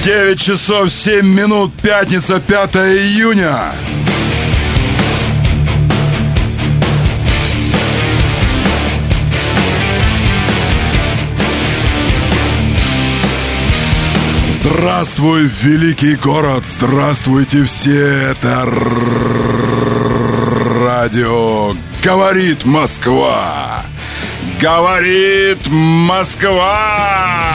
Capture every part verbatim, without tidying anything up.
девять часов семь минут, пятница, пятое июня. Здравствуй, великий город, здравствуйте все, это радио «Говорит Москва», «Говорит Москва».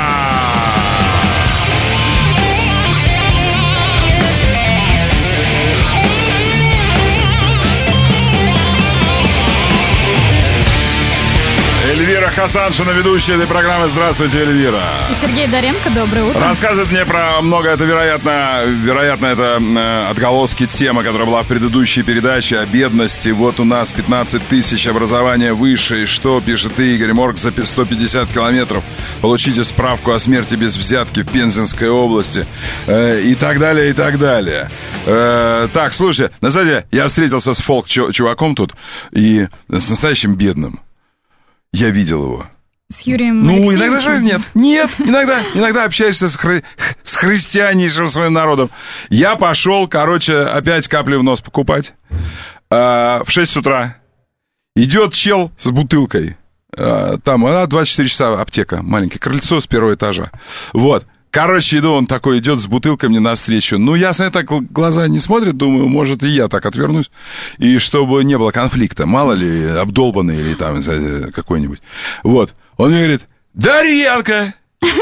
Эльвира Хасаншина, ведущая этой программы. Здравствуйте, Эльвира. И Сергей Доренко, доброе утро. Рассказывает мне про много, это вероятно, вероятно, это э, отголоски темы, которая была в предыдущей передаче о бедности. Вот у нас пятнадцать тысяч, образование высшее. Что пишет Игорь? Морг за сто пятьдесят километров. Получите справку о смерти без взятки в Пензенской области. Э, и так далее, и так далее. Э, так, слушай, на самом деле, я встретился с фолк-чуваком тут и с настоящим бедным. Я видел его. С Юрием Ну, иногда же нет. Нет, иногда, иногда общаешься с, хри... с христианейшим своим народом. Я пошел, короче, опять капли в нос покупать. А, в шесть утра. Идет чел с бутылкой. А, там, она двадцать четыре часа аптека. Маленькое крыльцо с первого этажа. Вот. Короче, иду, он такой идет с бутылкой мне навстречу. Ну, ясно, я так глаза не смотрят, думаю, может, и я так отвернусь. И чтобы не было конфликта, мало ли, обдолбанный или там какой-нибудь. Вот. Он мне говорит: Доренко!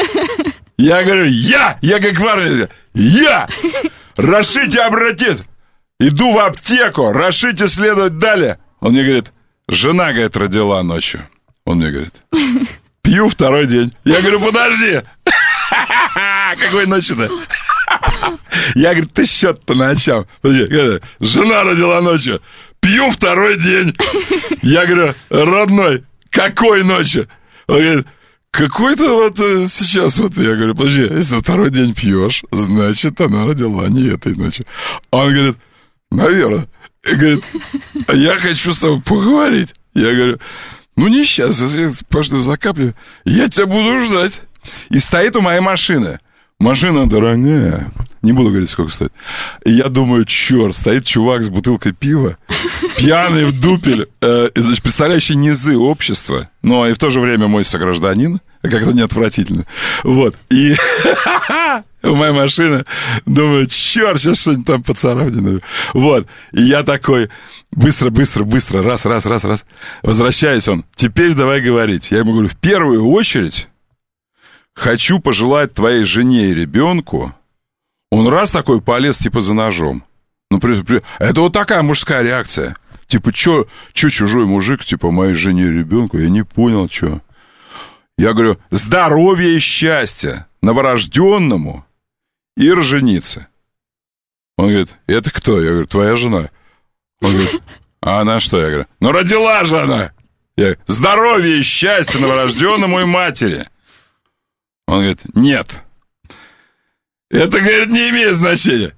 Я говорю: я! Я как парень, я! Рашите обратит! Иду в аптеку, рашите следовать далее. Он мне говорит: жена, говорит, родила ночью. Он мне говорит: пью второй день. Я говорю: подожди! Какой ночью-то? Я, говорю, ты счет по ночам. Подожди, жена родила ночью. Пью второй день. Я говорю: родной, какой ночью? Он говорит: какой-то вот сейчас вот. Я говорю: подожди, если второй день пьешь, значит, она родила не этой ночью. Он говорит: наверное. И говорит: я хочу с тобой поговорить. Я говорю: ну не сейчас, я пошли за каплю. Я тебя буду ждать. И стоит у моей машины. Машина дорогая. Не буду говорить, сколько стоит. И я думаю, черт, стоит чувак с бутылкой пива, пьяный в дупель, э, значит, представляющий низы общества, но и в то же время мой согражданин, как-то не отвратительно. Вот. И у моей машины, думаю, черт, сейчас что-нибудь там поцарапнет. Вот. И я такой, быстро, быстро, быстро, раз, раз, раз, раз. Возвращаюсь он. Теперь давай говорить. Я ему говорю: в первую очередь хочу пожелать твоей жене и ребенку. Он раз такой полез, типа, за ножом. Ну, при, при... это вот такая мужская реакция. Типа, чё, чё чужой мужик, типа, моей жене и ребенку? Я не понял, чё. Я говорю: здоровья и счастья новорожденному и роженице. Он говорит: это кто? Я говорю: твоя жена. Он говорит: а она что? Я говорю: ну, родила же она. Я говорю: здоровья и счастья новорожденному и матери. Он говорит: нет. Это, говорит, не имеет значения.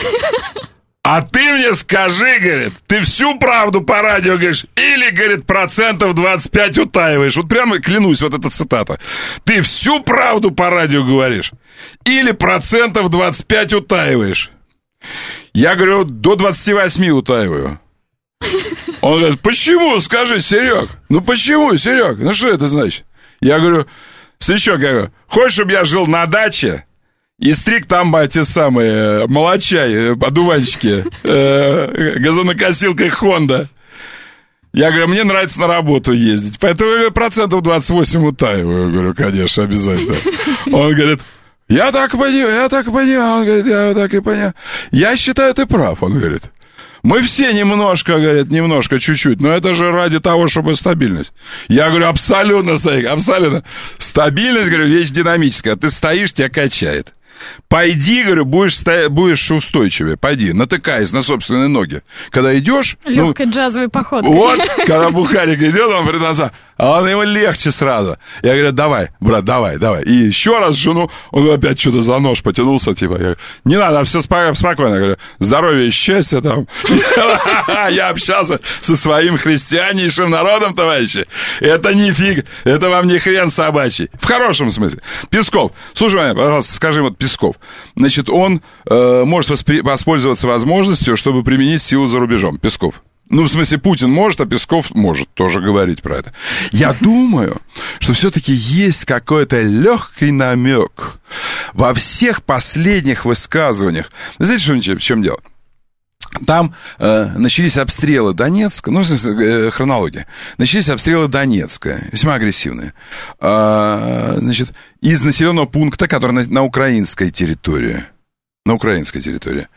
А ты мне скажи, говорит, ты всю правду по радио говоришь, или, говорит, процентов двадцать пять утаиваешь. Вот прямо клянусь, вот эта цитата. Ты всю правду по радио говоришь, или процентов двадцать пять утаиваешь. Я говорю: до двадцати восьми утаиваю. Он говорит: почему? Скажи, Серег. Ну почему, Серег? Ну что это значит? Я говорю: Свечок, я говорю, хочешь, чтобы я жил на даче и стриг там эти самые молочай, одуванчики, э, газонокосилкой Honda? Я говорю: мне нравится на работу ездить, поэтому я процентов двадцать восемь утаиваю. Я говорю: конечно, обязательно. Он говорит: я так понимаю, я так понимаю. Он говорит: я так и понимаю. Я считаю, ты прав, он говорит. Мы все немножко, говорит, немножко, чуть-чуть, но это же ради того, чтобы стабильность. Я говорю: абсолютно, Саик, абсолютно. Стабильность, говорю, вещь динамическая. Ты стоишь, тебя качает. Пойди, говорю, будешь, сто... будешь устойчивее. Пойди, натыкаясь на собственные ноги. Когда идешь... Легкой ну, джазовой походкой. Вот, когда Бухарик идет, он говорит: А он ему легче сразу. Я говорю, давай, брат, давай, давай. И еще раз жену, он опять что-то за нож потянулся, типа, я говорю, не надо, все спокойно. Я говорю, здоровья и счастья там. Я общался со своим христианнейшим народом, товарищи. Это не фиг, это вам не хрен собачий. В хорошем смысле. Песков, слушай меня, пожалуйста, скажи, вот Песков, значит, он э, может воспри- воспользоваться возможностью, чтобы применить силу за рубежом. Песков. Ну, в смысле, Путин может, а Песков может тоже говорить про это. Я думаю, что все-таки есть какой-то легкий намек во всех последних высказываниях. Знаете, в чем дело? Там э, начались обстрелы Донецка, ну, э, хронология. Начались обстрелы Донецка, весьма агрессивные. Э, значит, из населенного пункта, который на, на украинской территории. На украинской территории.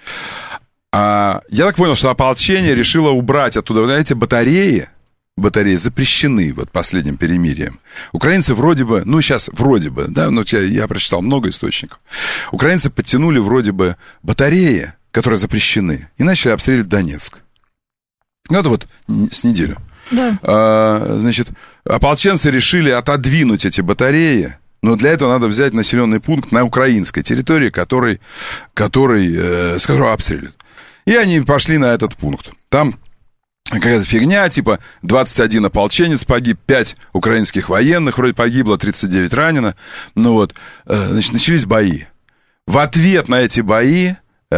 А, я так понял, что ополчение решило убрать оттуда, вот эти батареи, батареи запрещены вот последним перемирием. Украинцы вроде бы, ну сейчас вроде бы, да, ну я, я прочитал много источников. Украинцы подтянули вроде бы батареи, которые запрещены, и начали обстреливать Донецк. Ну это вот с неделю. Да. А, значит, ополченцы решили отодвинуть эти батареи. Но для этого надо взять населенный пункт на украинской территории, который, который, э, с которого обстреливают. И они пошли на этот пункт. Там какая-то фигня, типа двадцать один ополченец погиб, пять украинских военных, вроде погибло, тридцать девять ранено. Ну вот, э, значит, начались бои. В ответ на эти бои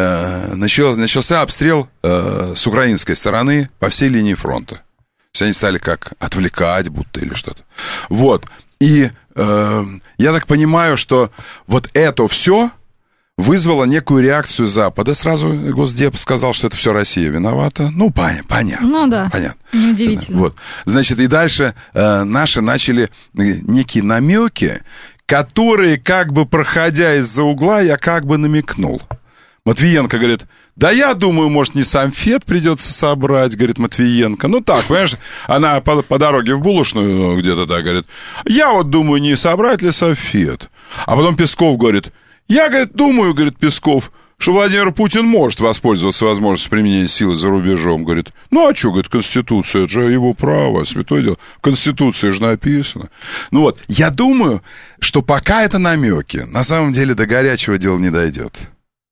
э, начал, начался обстрел э, с украинской стороны по всей линии фронта. То есть они стали как отвлекать будто или что-то. Вот. И э, я так понимаю, что вот это все вызвало некую реакцию Запада. Сразу Госдеп сказал, что это все Россия виновата. Ну, понятно, понятно. Ну да, понятно. неудивительно. Вот. Значит, и дальше э, наши начали некие намеки, которые, как бы проходя из-за угла, я как бы намекнул. Матвиенко говорит, да я думаю, может, не самфет придется собрать, говорит Матвиенко. Ну так, понимаешь, она по, по дороге в булочную где-то, да, говорит, я вот думаю, не собрать ли самфет. А потом Песков говорит, я, говорит, думаю, говорит Песков, что Владимир Путин может воспользоваться возможностью применения силы за рубежом. Говорит, ну а что, говорит, Конституция, это же его право, святое дело. В Конституции же написано. Ну вот, я думаю, что пока это намеки, на самом деле до горячего дела не дойдет.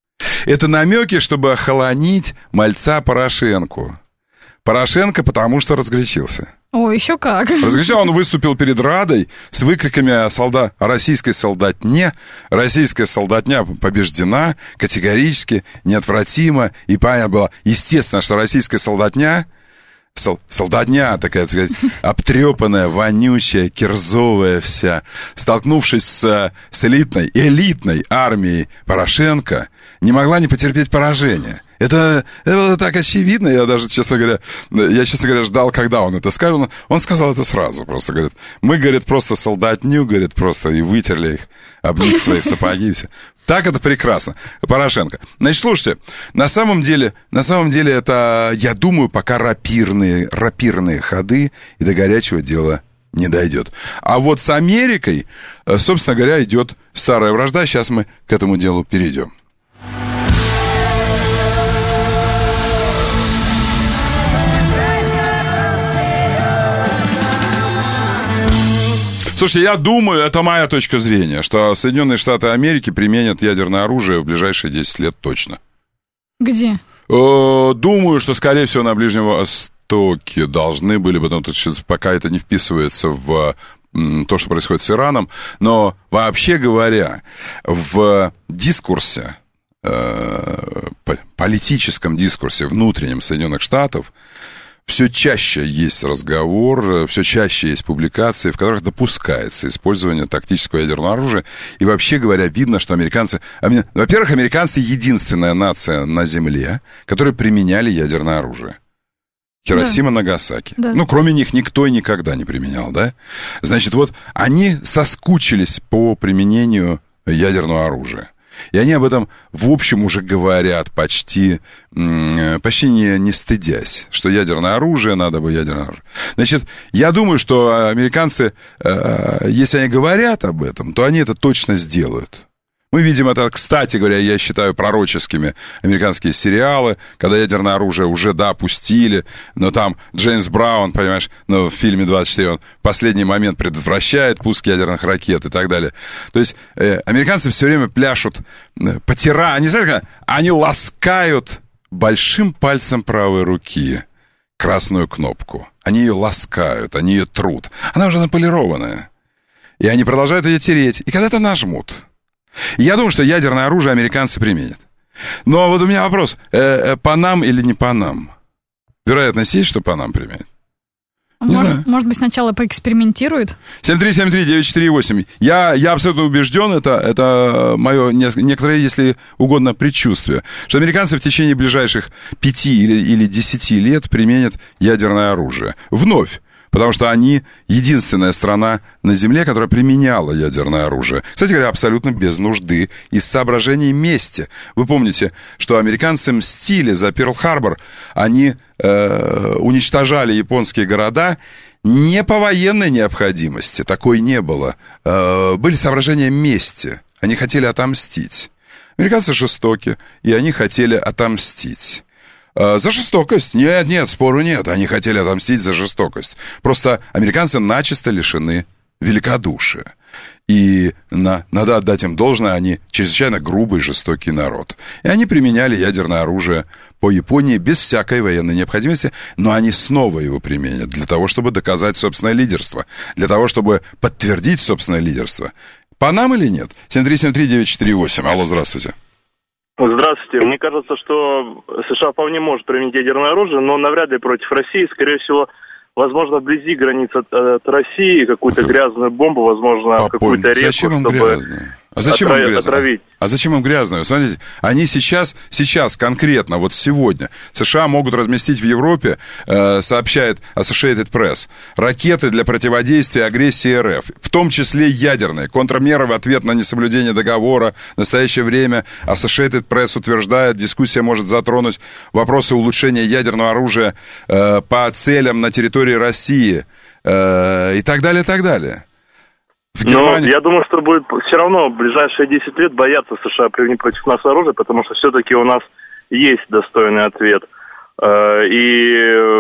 Это намеки, чтобы охолонить мальца Порошенко. Порошенко потому что разгорячился. О, еще как. Разгорячился, он выступил перед Радой с выкриками о, солда... о российской солдатне. Российская солдатня побеждена категорически, неотвратимо. И понятно было, естественно, что российская солдатня... Сол, солдатня такая, так сказать, обтрепанная, вонючая, кирзовая вся, столкнувшись с, с элитной, элитной армией Порошенко, не могла не потерпеть поражение. Это, это было так очевидно, я даже, честно говоря, я, честно говоря, ждал, когда он это скажет. Он, он сказал это сразу, просто, говорит, мы, говорит, просто солдатню, говорит, просто и вытерли их, об них свои сапоги и все. Так это прекрасно. Порошенко. Значит, слушайте, на самом деле, на самом деле это, я думаю, пока рапирные, рапирные ходы, и до горячего дела не дойдет. А вот с Америкой, собственно говоря, идет старая вражда. Сейчас мы к этому делу перейдем. Слушайте, я думаю, это моя точка зрения, что Соединенные Штаты Америки применят ядерное оружие в ближайшие десять лет точно. Где? Думаю, что, скорее всего, на Ближнем Востоке должны были, потому что пока это не вписывается в то, что происходит с Ираном. Но, вообще говоря, в дискурсе, политическом дискурсе внутреннем Соединенных Штатов, все чаще есть разговор, все чаще есть публикации, в которых допускается использование тактического ядерного оружия. И вообще говоря, видно, что американцы... Во-первых, американцы единственная нация на Земле, которые применяли ядерное оружие. Хиросима, да. Нагасаки. Да. Ну, кроме них никто и никогда не применял, да? Значит, вот они соскучились по применению ядерного оружия. И они об этом, в общем, уже говорят, почти, почти не, не стыдясь, что ядерное оружие, надо бы ядерное оружие. Значит, я думаю, что американцы, если они говорят об этом, то они это точно сделают. Мы видим это, кстати говоря, я считаю пророческими американские сериалы, когда ядерное оружие уже, да, пустили, но там Джеймс Браун, понимаешь, ну, в фильме двадцать четыре, он в последний момент предотвращает пуск ядерных ракет и так далее. То есть э, американцы все время пляшут, э, потира, они, знаете, они ласкают большим пальцем правой руки красную кнопку. Они ее ласкают, они ее трут. Она уже наполированная. И они продолжают ее тереть, и когда-то нажмут. Я думаю, что ядерное оружие американцы применят. Но вот у меня вопрос. Э, э, по нам или не по нам? Вероятность есть, что по нам применят? Не может, знаю. Может быть, сначала поэкспериментируют? семь три семь три девять четыре восемь. Я, я абсолютно убежден, это, это мое некоторое, если угодно, предчувствие, что американцы в течение ближайших пяти или, или десяти лет применят ядерное оружие. Вновь. Потому что они единственная страна на Земле, которая применяла ядерное оружие. Кстати говоря, абсолютно без нужды, из соображений мести. Вы помните, что американцы мстили за Перл-Харбор. Они э, уничтожали японские города не по военной необходимости, такой не было. Э, были соображения мести. Они хотели отомстить. Американцы жестоки, и они хотели отомстить. За жестокость. Нет, нет, спору нет. Они хотели отомстить за жестокость. Просто американцы начисто лишены великодушия. И на, надо отдать им должное, они чрезвычайно грубый, жестокий народ. И они применяли ядерное оружие по Японии без всякой военной необходимости, но они снова его применят для того, чтобы доказать собственное лидерство, для того, чтобы подтвердить собственное лидерство. По нам или нет? семь три семь три девять четыре восемь. Алло, здравствуйте. Здравствуйте. Мне кажется, что США вполне может применить ядерное оружие, но навряд ли против России. Скорее всего, возможно, вблизи границ от, от России какую-то грязную бомбу, возможно, Попомни. какую-то реку, зачем им чтобы грязную? А зачем отра... им грязную? отравить. А зачем им грязную? Смотрите, они сейчас, сейчас конкретно, вот сегодня, США могут разместить в Европе, э, сообщает Associated Press, ракеты для противодействия агрессии РФ, в том числе ядерные, контрмеры в ответ на несоблюдение договора. В настоящее время Associated Press утверждает, дискуссия может затронуть вопросы улучшения ядерного оружия э, по целям на территории России э, и так далее, и так далее. Но я думаю, что будет все равно в ближайшие десять лет бояться США применить против нас оружие, потому что все-таки у нас есть достойный ответ. И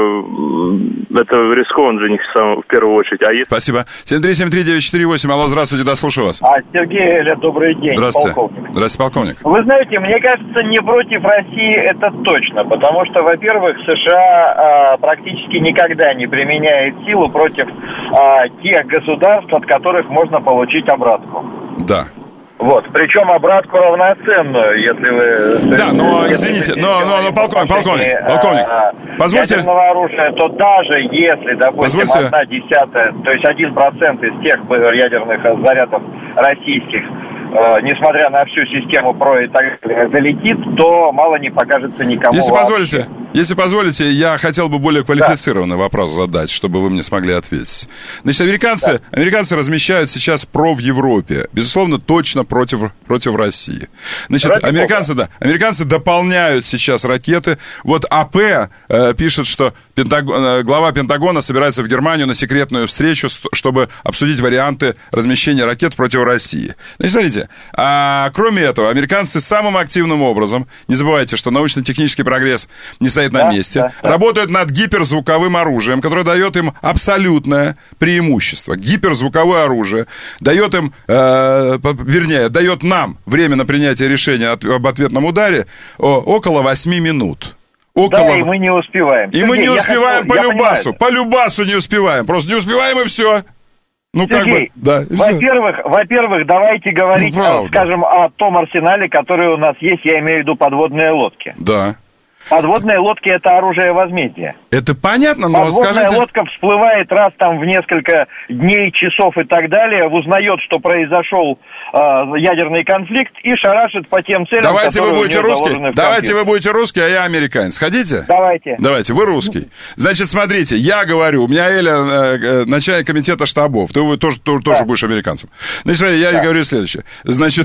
это рискованно для них в первую очередь. А если... Спасибо. семь три семь три девять четыре восемь. Алло, здравствуйте, да, слушаю вас. А, Сергей, Эля, добрый день, здравствуйте. Полковник. Здравствуйте, полковник. Вы знаете, мне кажется, не против России это точно, потому что, во-первых, США а, практически никогда не применяет силу против а, тех государств, от которых можно получить обратку. Да. Вот, причем обратку равноценную, если вы... Да, но, извините, но, но, но полковник, полковник, полковник, позвольте... ядерного оружия, то даже если, допустим, позвольте... одна десятая, то есть один процент из тех ядерных зарядов российских, э, несмотря на всю систему ПРО и так далее, залетит, то мало не покажется никому. Если вообще. позволите, если позволите, я хотел бы более квалифицированный да. вопрос задать, чтобы вы мне смогли ответить. Значит, американцы, да. американцы размещают сейчас ПРО в Европе, безусловно, точно против, против России. Значит, Ради американцы, да, американцы дополняют сейчас ракеты. Вот АП э, пишет, что Пентагон, э, глава Пентагона собирается в Германию на секретную встречу, чтобы обсудить варианты размещения ракет против России. Значит, смотрите, а, кроме этого, американцы самым активным образом, не забывайте, что научно-технический прогресс не стоит на да, месте, да, да. работают над гиперзвуковым оружием, которое дает им абсолютное преимущество. Гиперзвуковое оружие дает им, э, вернее, дает нам время на принятие решения от, об ответном ударе о, около восьми минут. Около... Да, и мы не успеваем. И Сергей, мы не успеваем хочу... по Любасу. По Любасу не успеваем. Просто не успеваем и все. Ну, Сергей, как бы, да. Во-первых, во-первых, давайте говорить, ну, скажем, о том арсенале, который у нас есть, я имею в виду подводные лодки. Да. Подводные лодки — это оружие возмездия. Это понятно, но Подводная скажите... лодка всплывает раз там в несколько дней, часов и так далее, узнает, что произошел э, ядерный конфликт и шарашит по тем целям, Давайте вы будете русский. Давайте компьютер. вы будете русский, а я американец. Хотите? Давайте. Давайте, вы русский. Значит, смотрите, я говорю, у меня Эля, э, начальник комитета штабов, ты тоже, тоже, тоже да. будешь американцем. Значит, смотри, я да. говорю следующее. Значит,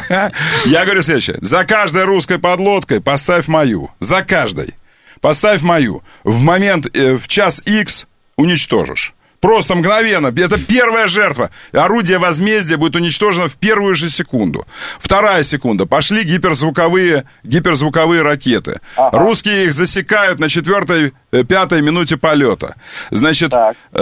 я говорю следующее. За каждой русской подлодкой поставь мою. За каждой. Поставь мою. В момент, э, в час X уничтожишь. Просто мгновенно. Это первая жертва. Орудие возмездия будет уничтожено в первую же секунду. Вторая секунда. Пошли гиперзвуковые, гиперзвуковые ракеты. Ага. Русские их засекают на четвертой, пятой минуте полета. Значит,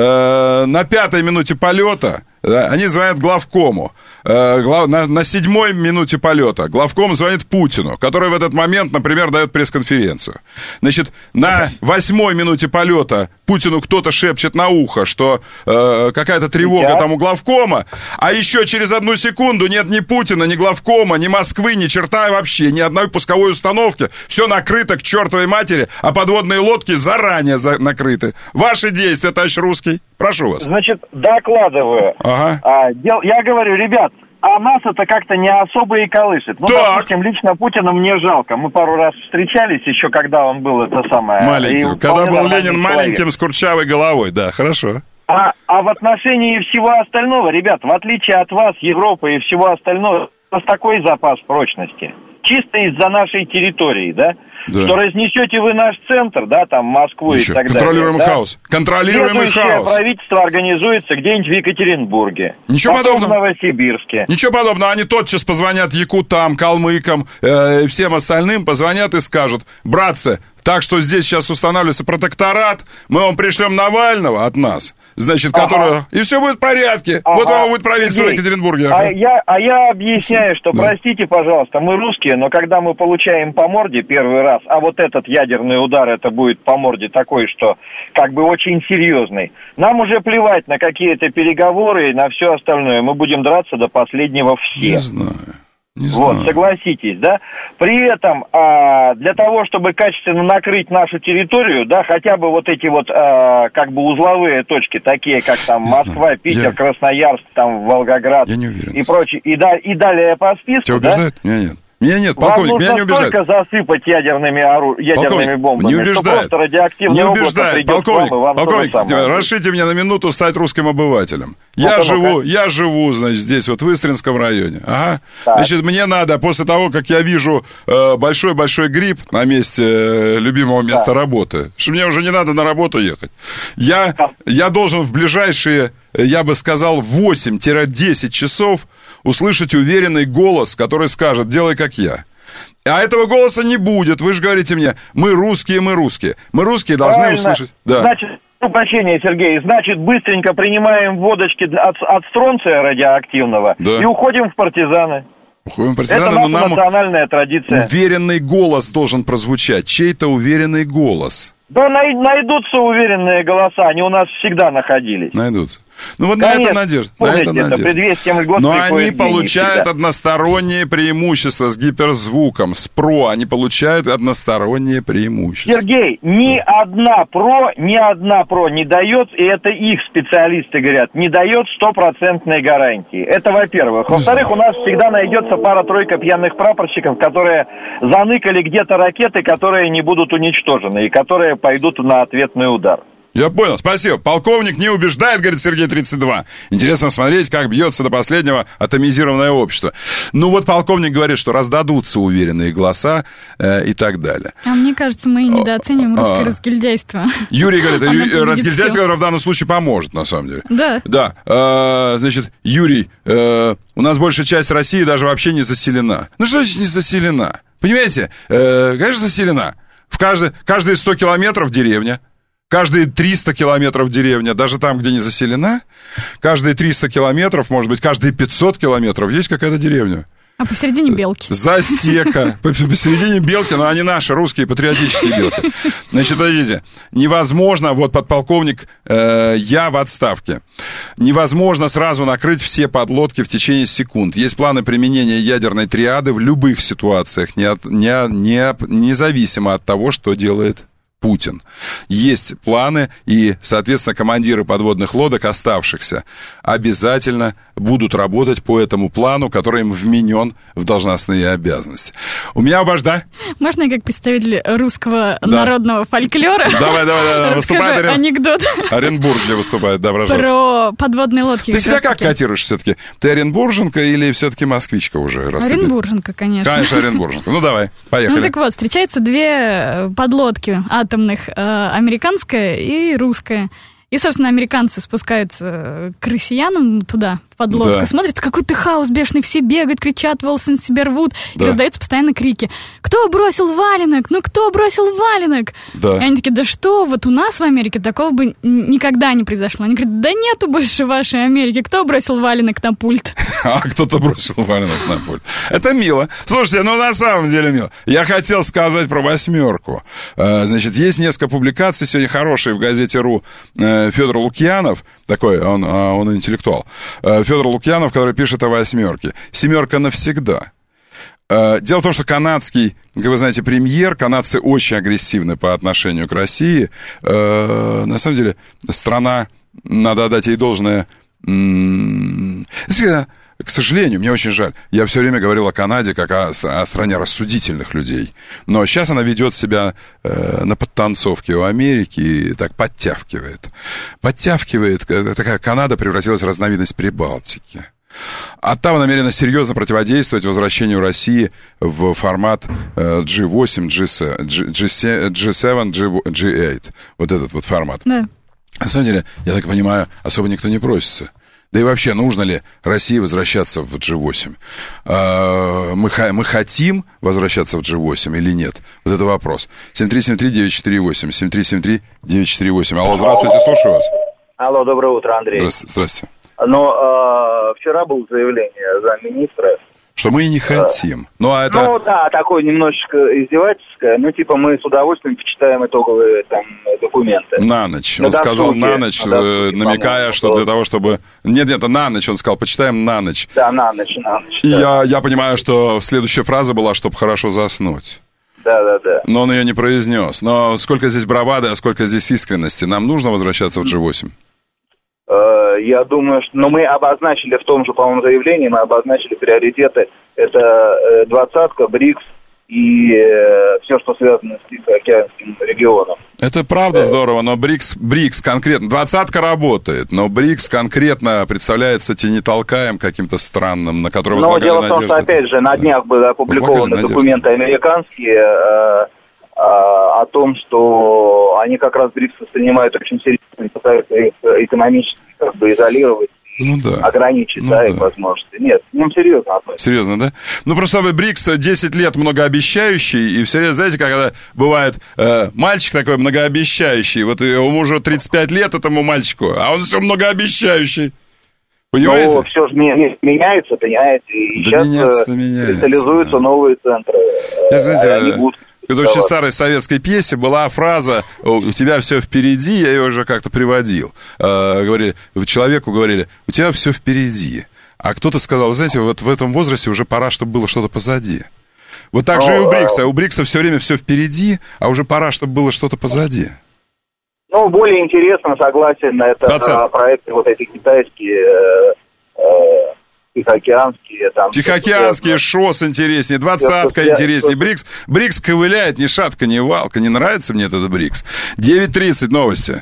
э, на пятой минуте полета они звонят главкому. Э, глав, на, на седьмой минуте полета главком звонит Путину, который в этот момент, например, дает пресс-конференцию. Значит, на восьмой минуте полета Путину кто-то шепчет на ухо, что э, какая-то тревога там у главкома, а еще через одну секунду нет ни Путина, ни главкома, ни Москвы, ни черта вообще, ни одной пусковой установки. Все накрыто к чертовой матери, а подводные лодки заранее за- накрыты. Ваши действия, товарищ Русский, прошу вас. Значит, докладываю. Ага. А, дел, я говорю, ребят, а нас это как-то не особо и колышет. Ну, так. допустим, лично Путина мне жалко. Мы пару раз встречались еще, когда он был это самое... Маленьким. Когда был Ленин маленьким с курчавой головой, да, хорошо. А, а в отношении всего остального, ребят, в отличие от вас, Европы и всего остального, у нас такой запас прочности. Чисто из-за нашей территории, да? Да. Что разнесете вы наш центр, да, там, Москву Ничего. и так Контролируемый далее. хаос. Да? Контролируемый Следующее хаос. правительство организуется где-нибудь в Екатеринбурге. Ничего потом подобного. в Новосибирске. Ничего подобного. Они тотчас позвонят якутам, калмыкам э, и всем остальным, позвонят и скажут: братцы, так что здесь сейчас устанавливается протекторат, мы вам пришлем Навального от нас, значит, ага. который... И все будет в порядке. Ага. Вот вам будет правительство в Екатеринбурге. А я, а я объясняю, что, да. простите, пожалуйста, мы русские, но когда мы получаем по морде первый раз, а вот этот ядерный удар, это будет по морде такой, что как бы очень серьезный, нам уже плевать на какие-то переговоры и на все остальное. Мы будем драться до последнего все. Не знаю. Не вот, знаю. согласитесь, да? При этом а, для того, чтобы качественно накрыть нашу территорию, да, хотя бы вот эти вот а, как бы узловые точки, такие как там не Москва, знаю. Питер, я... Красноярск, там Волгоград я не уверен, и прочее, и, да, и далее по списку. Тебя убеждает? Да? Меня нет. Меня нет, полковник, меня не убеждает. Вам нужно столько засыпать ядерными, ору... ядерными бомбами, не убеждает. что просто радиоактивный не облако убеждает. придет Полковник, к вам, и вам полковник, разрешите мне на минуту стать русским обывателем. Я ну, живу, я живу, значит, здесь вот в Истринском районе. Ага. Значит, мне надо, после того, как я вижу э, большой-большой гриб на месте э, любимого места да. работы, что мне уже не надо на работу ехать, я, да. я должен в ближайшие, я бы сказал, восемь-десять часов услышать уверенный голос, который скажет: делай как я. А этого голоса не будет. Вы же говорите мне: мы русские, мы русские. Мы русские должны Правильно. услышать. Да. Значит, ну, прощения, Сергей, значит, быстренько принимаем водочки от, от стронция радиоактивного да. и уходим в партизаны. Уходим в партизаны, Это но наша нам национальная традиция. Уверенный голос должен прозвучать. Чей-то уверенный голос. Да най- найдутся уверенные голоса, они у нас всегда находились. Найдутся. Ну вот Конечно, на это надежда. На это надежда. Но они получают одностороннее преимущество с гиперзвуком, с ПРО. Они получают одностороннее преимущество. Сергей, ни одна ПРО, ни одна ПРО не дает, и это их специалисты говорят, не дает стопроцентной гарантии. Это во-первых. Во-вторых, у нас всегда найдется пара-тройка пьяных прапорщиков, которые заныкали где-то ракеты, которые не будут уничтожены, и которые пойдут на ответный удар. Я понял, спасибо. Полковник не убеждает, говорит Сергей тридцать два. Интересно смотреть, как бьется до последнего атомизированное общество. Ну вот полковник говорит, что раздадутся уверенные голоса э, и так далее. А мне кажется, мы недооцениваем русское а, разгильдяйство. Юрий говорит, разгильдяйство, которое в данном случае поможет, на самом деле. Да. Да. Э, значит, Юрий, э, у нас большая часть России даже вообще не заселена. Ну что значит не заселена? Понимаете? Э, конечно, заселена. В каждый, каждые сто километров деревня. Каждые триста километров деревня, даже там, где не заселена, каждые триста километров, может быть, каждые пятьсот километров есть какая-то деревня. А посередине белки. Засека. Посередине белки, но они наши, русские, патриотические белки. Значит, подождите. Невозможно, вот подполковник, э, я в отставке. Невозможно сразу накрыть все подлодки в течение секунд. Есть планы применения ядерной триады в любых ситуациях, не от, не, не, независимо от того, что делает Путин. Есть планы, и, соответственно, командиры подводных лодок, оставшихся, обязательно будут работать по этому плану, который им вменен в должностные обязанности. У меня обож, да? Можно я как представитель русского да. народного фольклора давай, давай, давай. Выступает Орен... анекдот? Оренбуржье выступает, да, пожалуйста. Про подводные лодки. Ты себя как котируешь все-таки? Ты оренбурженка или все-таки москвичка уже? Оренбурженка, конечно. Конечно, оренбурженка. Ну, давай, поехали. Ну, так вот, встречаются две подлодки атомных, американская и русская. И, собственно, американцы спускаются к россиянам туда, в подлодку, да. смотрят, какой-то хаос бешеный, все бегают, кричат, волосы на себя рвут, да. и раздаются постоянно крики. Кто бросил валенок? Ну кто бросил валенок? Да. И они такие, да что, вот у нас в Америке такого бы никогда не произошло. Они говорят, да нету больше вашей Америки, кто бросил валенок на пульт? А кто-то бросил валенок на пульт. Это мило. Слушайте, ну на самом деле мило. Я хотел сказать про восьмерку. Значит, есть несколько публикаций сегодня хорошие в газете РУ. Федор Лукьянов, такой, он, он интеллектуал, Федор Лукьянов, который пишет о восьмерке. Семерка навсегда. Дело в том, что канадский, как вы знаете, премьер, канадцы очень агрессивны по отношению к России. На самом деле, страна, надо отдать ей должное... К сожалению, мне очень жаль. Я все время говорил о Канаде как о, о стране рассудительных людей. Но сейчас она ведет себя э, на подтанцовке у Америки и так подтявкивает. Подтявкивает. Такая Канада превратилась в разновидность Прибалтики. А там намерена серьезно противодействовать возвращению России в формат э, джи восемь, джи семь, джи семь, джи восемь. Вот этот вот формат. Да. На самом деле, я так понимаю, особо никто не просится. Да и вообще, нужно ли России возвращаться в джи восемь? Мы, мы хотим возвращаться в джи восемь или нет? Вот это вопрос. семь три семь три девять четыре восемь, семь три семь три девять четыре восемь. Алло, здравствуйте, слушаю вас. Алло, доброе утро, Андрей. Здравствуйте. Здравствуйте. Ну, э, вчера было заявление замминистра. Что мы и не хотим. Ну, а это... Ну, да, такое немножечко издевательское. Ну, типа, мы с удовольствием почитаем итоговые там документы. На ночь. На Он досуге, сказал на ночь, на досуге, намекая, что для того, чтобы... Нет, нет, на ночь. Он сказал, почитаем на ночь. Да, на ночь, на ночь. И да. я, я понимаю, что следующая фраза была, чтобы хорошо заснуть. Да, да, да. Но он ее не произнес. Но сколько здесь бравады, а сколько здесь искренности. Нам нужно возвращаться в джи восемь? Я думаю, что... Но мы обозначили в том же, по-моему, заявлении, мы обозначили приоритеты. Это двадцатка, БРИКС и все, что связано с Тихоокеанским регионом. Это правда здорово, но БРИКС, БРИКС конкретно... Двадцатка работает, но БРИКС конкретно представляется тенетолкаем каким-то странным, на который возлагали надежды. Но дело в том, что, опять же, на днях были опубликованы документы американские... о том, что они как раз БРИКС воспринимают очень серьезно и пытаются их экономически как бы изолировать, ну, да. ограничить, ну, да, да. их возможности. Нет, к ним серьезно относятся. Серьезно, да? Ну, просто БРИКС десять лет многообещающий, и все время, знаете, когда бывает э, мальчик такой многообещающий, вот ему уже тридцать пять лет этому мальчику, а он все многообещающий. Понимаете? Ну, все же меняется, понимаете, и да сейчас кристаллизуются да. новые центры. Я, знаете, они будут... В очень старой советской пьесе была фраза «У тебя все впереди», я ее уже как-то приводил. Э, говорили, человеку говорили «У тебя все впереди». А кто-то сказал, знаете, вот в этом возрасте уже пора, чтобы было что-то позади. Вот так же и у БРИКСа. У БРИКСа все время все впереди, а уже пора, чтобы было что-то позади. Ну, более интересно, согласен, это проекты вот эти китайские... Э, э, Тихоокеанские, там... Тихоокеанские, ШОС интереснее, двадцатка интереснее. БРИКС, БРИКС ковыляет, ни шатка, ни валка. Не нравится мне этот БРИКС. девять тридцать, новости.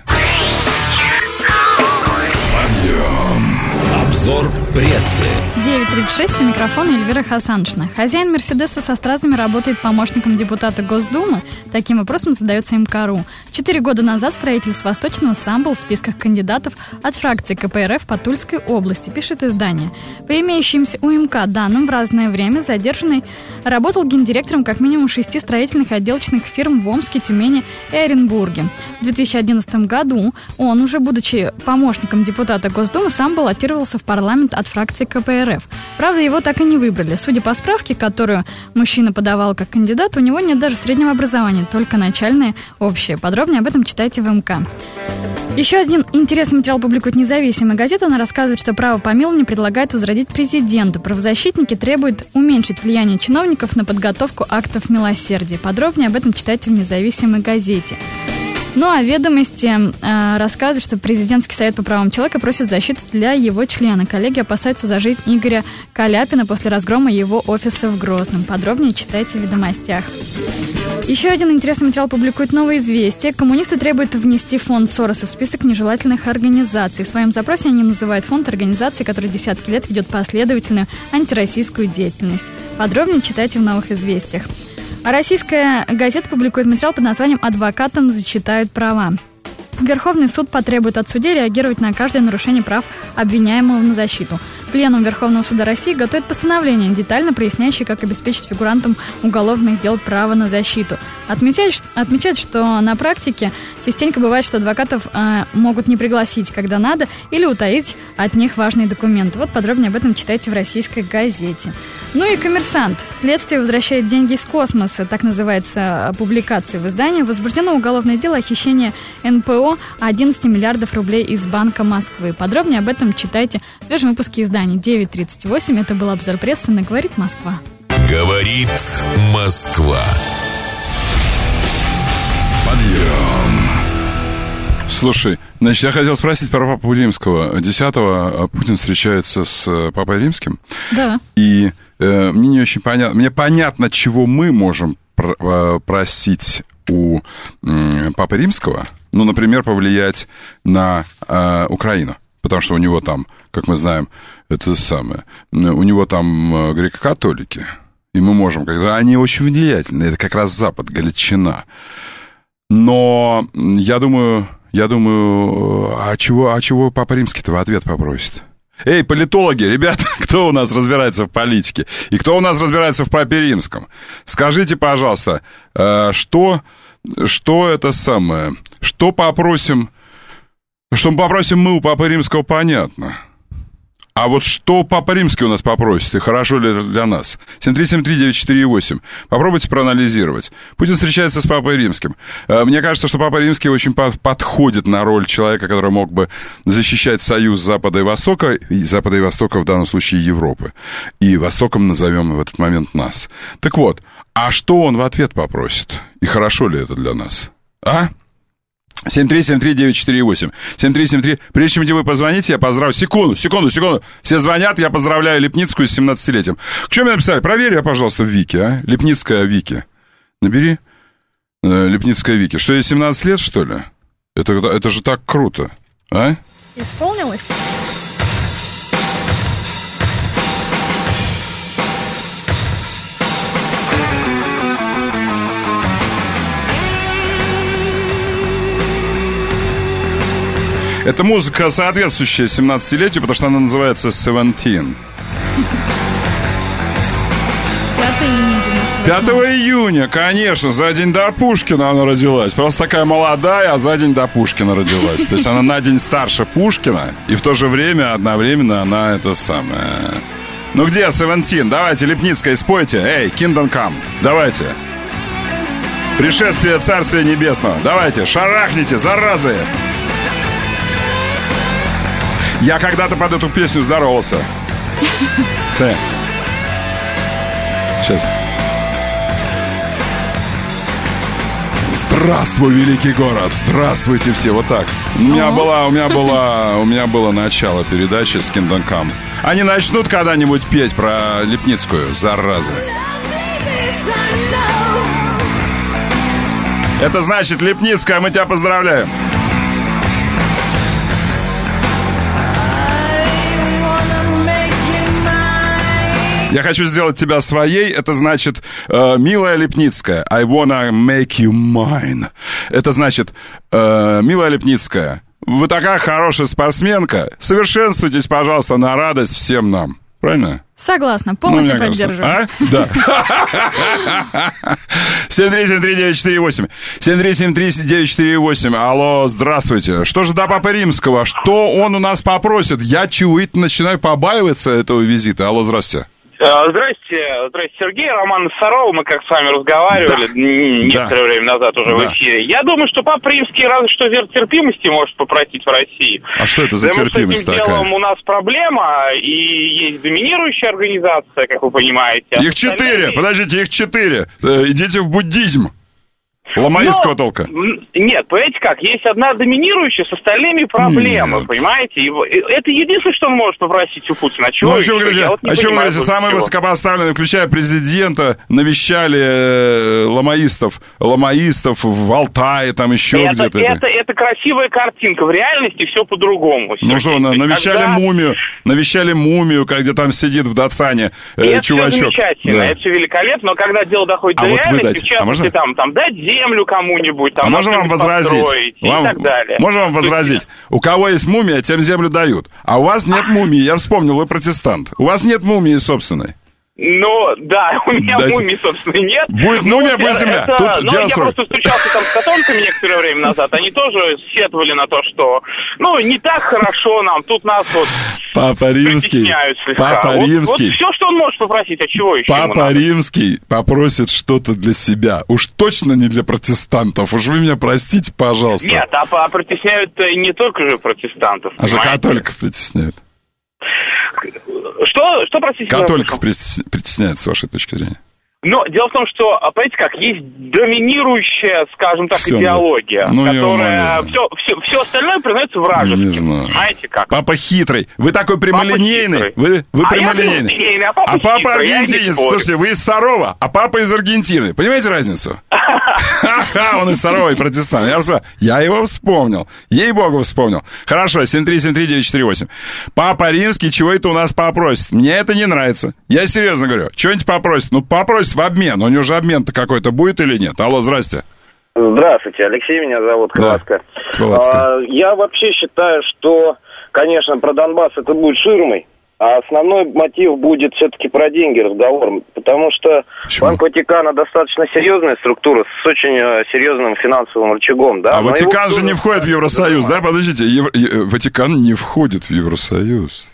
Обзор прессы. девять тридцать шесть, у микрофона Эльвира Хасаншина. Хозяин Мерседеса со стразами работает помощником депутата Госдумы. Таким вопросом задается МКРУ. Четыре года назад строитель с Восточного сам был в списках кандидатов от фракции ка пэ эр эф по Тульской области, пишет издание. По имеющимся у МК данным, в разное время задержанный работал гендиректором как минимум шести строительных и отделочных фирм в Омске, Тюмени и Оренбурге. В две тысячи одиннадцатом году он, уже будучи помощником депутата Госдумы, сам баллотировался в парламент от фракции ка пэ эр эф. Правда, его так и не выбрали. Судя по справке, которую мужчина подавал как кандидат, у него нет даже среднего образования, только начальное общее. Подробнее об этом читайте в МК. Еще один интересный материал публикует независимая газета. Она рассказывает, что право помилования предлагает возродить президенту. Правозащитники требуют уменьшить влияние чиновников на подготовку актов милосердия. Подробнее об этом читайте в независимой газете. Ну а «Ведомости» э, рассказывают, что президентский совет по правам человека просит защиты для его члена. Коллеги опасаются за жизнь Игоря Каляпина после разгрома его офиса в Грозном. Подробнее читайте в «Ведомостях». Еще один интересный материал публикует «Новое известие». Коммунисты требуют внести фонд Сороса в список нежелательных организаций. В своем запросе они называют фонд организации, который десятки лет ведет последовательную антироссийскую деятельность. Подробнее читайте в «Новых известиях». А российская газета публикует материал под названием «Адвокатам зачитают права». Верховный суд потребует от судей реагировать на каждое нарушение прав обвиняемого на защиту. Пленум Верховного суда России готовит постановление, детально проясняющее, как обеспечить фигурантам уголовных дел право на защиту. Отмечает, отмечает, что на практике частенько бывает, что адвокатов э, могут не пригласить, когда надо, или утаить от них важные документы. Вот подробнее об этом читайте в «Российской газете». Ну и «Коммерсант». Следствие возвращает деньги из космоса, так называется публикация в издании. Возбуждено уголовное дело о хищении эн пэ о одиннадцать миллиардов рублей из Банка Москвы. Подробнее об этом читайте в свежем выпуске издания девять тридцать восемь. Это был обзор прессы на «Говорит Москва». Говорит Москва. Подъем. Слушай, значит, я хотел спросить про Папу Римского. десятого Путин встречается с Папой Римским. Да. И э, мне не очень понятно. Мне понятно, чего мы можем пр- просить у э, Папы Римского. Ну, например, повлиять на э, Украину. Потому что у него там, как мы знаем, это самое, у него там э, греко-католики. И мы можем, когда они очень влиятельны. Это как раз Запад, Галичина. Но я думаю... Я думаю, а чего, а чего Папа Римский-то в ответ попросит? Эй, политологи, ребята, кто у нас разбирается в политике? И кто у нас разбирается в Папе Римском? Скажите, пожалуйста, что, что это самое? Что попросим, что мы попросим мы у Папы Римского, понятно. А вот что Папа Римский у нас попросит, и хорошо ли это для нас? семь три семь три девять четыре восемь. Попробуйте проанализировать. Путин встречается с Папой Римским. Мне кажется, что Папа Римский очень подходит на роль человека, который мог бы защищать союз Запада и Востока, и Запада и Востока в данном случае Европы. И Востоком назовем в этот момент нас. Так вот, а что он в ответ попросит? И хорошо ли это для нас? А? семь три семь три девять четыре восемь. семь три семь три. Прежде чем вы позвоните, я поздравлю... Секунду, секунду, секунду. Все звонят, я поздравляю Лепницкую с семнадцатилетием. К чему мне написали? Проверь я, пожалуйста, в Вики, а? Лепницкая Вики. Набери. Э, Лепницкая Вики. Что, ей семнадцать лет, что ли? Это, это же так круто, а? Исполнилось? Это музыка, соответствующая семнадцатилетию, потому что она называется «Seventeen». пятого июня, конечно, за день до Пушкина она родилась. Просто такая молодая, а за день до Пушкина родилась. То есть она на день старше Пушкина, и в то же время, одновременно, она это самое... Ну где «Seventeen»? Давайте, Лепницкая, спойте. Эй, Kingdom Come, давайте. Пришествие Царствия Небесного. Давайте, шарахните, заразы. Я когда-то под эту песню здоровался. Смотри. Сейчас. Здравствуй, великий город! Здравствуйте все! Вот так. У меня была, у меня была, у меня было начало передачи с Kingdom Come. Они начнут когда-нибудь петь про Лепницкую, зараза. Это значит, Лепницкая, мы тебя поздравляем. Я хочу сделать тебя своей. Это значит, э, милая Лепницкая, I wanna make you mine. Это значит, э, милая Лепницкая, вы такая хорошая спортсменка. Совершенствуйтесь, пожалуйста, на радость всем нам. Правильно? Согласна, полностью ну, поддержу. А? Да. семь три семь три девять четыре восемь. семь три семь три девять четыре восемь. Алло, здравствуйте. Что же до Папы Римского? Что он у нас попросит? Я чуть начинаю побаиваться этого визита. Алло, здравствуйте. Здрасте, здрасте, Сергей, Роман Саров, мы как с вами разговаривали да. некоторое да. время назад уже да. в эфире. Я думаю, что Папа Римский разве что терпимости может попросить в России. А что это за Потому терпимость что с этим такая? делом у нас проблема, и есть доминирующая организация, как вы понимаете. Их четыре, подождите, их четыре. Идите в буддизм. Ламаистского Но, толка. Нет, понимаете как, есть одна доминирующая, с остальными проблемы, нет. понимаете? И это единственное, что он может попросить у Путина. А чего ну, о чем вы говорите? Вот о чем вы говорите? Самые чего. Высокопоставленные, включая президента, навещали ламаистов, ламаистов в Алтае, там еще это, где-то. Это, это, это красивая картинка, в реальности все по-другому. Ну что, навещали когда... мумию, навещали мумию, где там сидит в Дацане э, это чувачок. Это замечательно, да. это все великолепно, но когда дело доходит а до вот реальности, дайте, в частности, а там, там дать деньги, землю кому-нибудь, там, а можно вам возразить? Вам, и так далее. Можно вам возразить? У кого есть мумия, тем землю дают. А у вас нет мумии, я вспомнил, вы протестант. У вас нет мумии собственной. Ну, да, у меня Дайте. мумии, собственно, нет. Будет мумия, будет земля. Это, Тут ну, я просто встречался там с католиками некоторое время назад. Они тоже сетовали на то, что, ну, не так хорошо нам. Тут нас вот Папа Римский, Папа вот, Римский. Вот все, что он может попросить, а чего еще Папа Римский попросит что-то для себя. Уж точно не для протестантов. Уж вы меня простите, пожалуйста. Нет, а, а притесняют не только же протестантов. А же католиков притесняют. Что, что, простите? Католиков притесняет, с вашей точки зрения. Но дело в том, что, понимаете как, есть доминирующая, скажем так, все идеология, ну, которая... Все, все, все остальное признается вражеским. Не знаю. Знаете как? Папа хитрый. Вы такой прямолинейный. Вы, вы а прямолинейный. Я а папа, а папа хитрый, аргентинец. Слушайте, вы из Сарова, а папа из Аргентины. Понимаете разницу? Ха-ха, он из Сарова и протестант. Я, я его вспомнил. Ей-богу, вспомнил. Хорошо, семь три семь три девять четыре восемь. Папа Римский, чего это у нас попросит? Мне это не нравится. Я серьезно говорю. Что-нибудь попросит? Ну, попросит в обмен. У него же обмен-то какой-то будет или нет? Алло, здрасте. Здравствуйте, Алексей меня зовут, Хватка. Да, а, я вообще считаю, что, конечно, про Донбасс это будет ширмой, а основной мотив будет все-таки про деньги разговор, потому что Почему? Банк Ватикана достаточно серьезная структура с очень серьезным финансовым рычагом, да. А но Ватикан же не входит в Евросоюз, да? Подождите, Ев... Ватикан не входит в Евросоюз.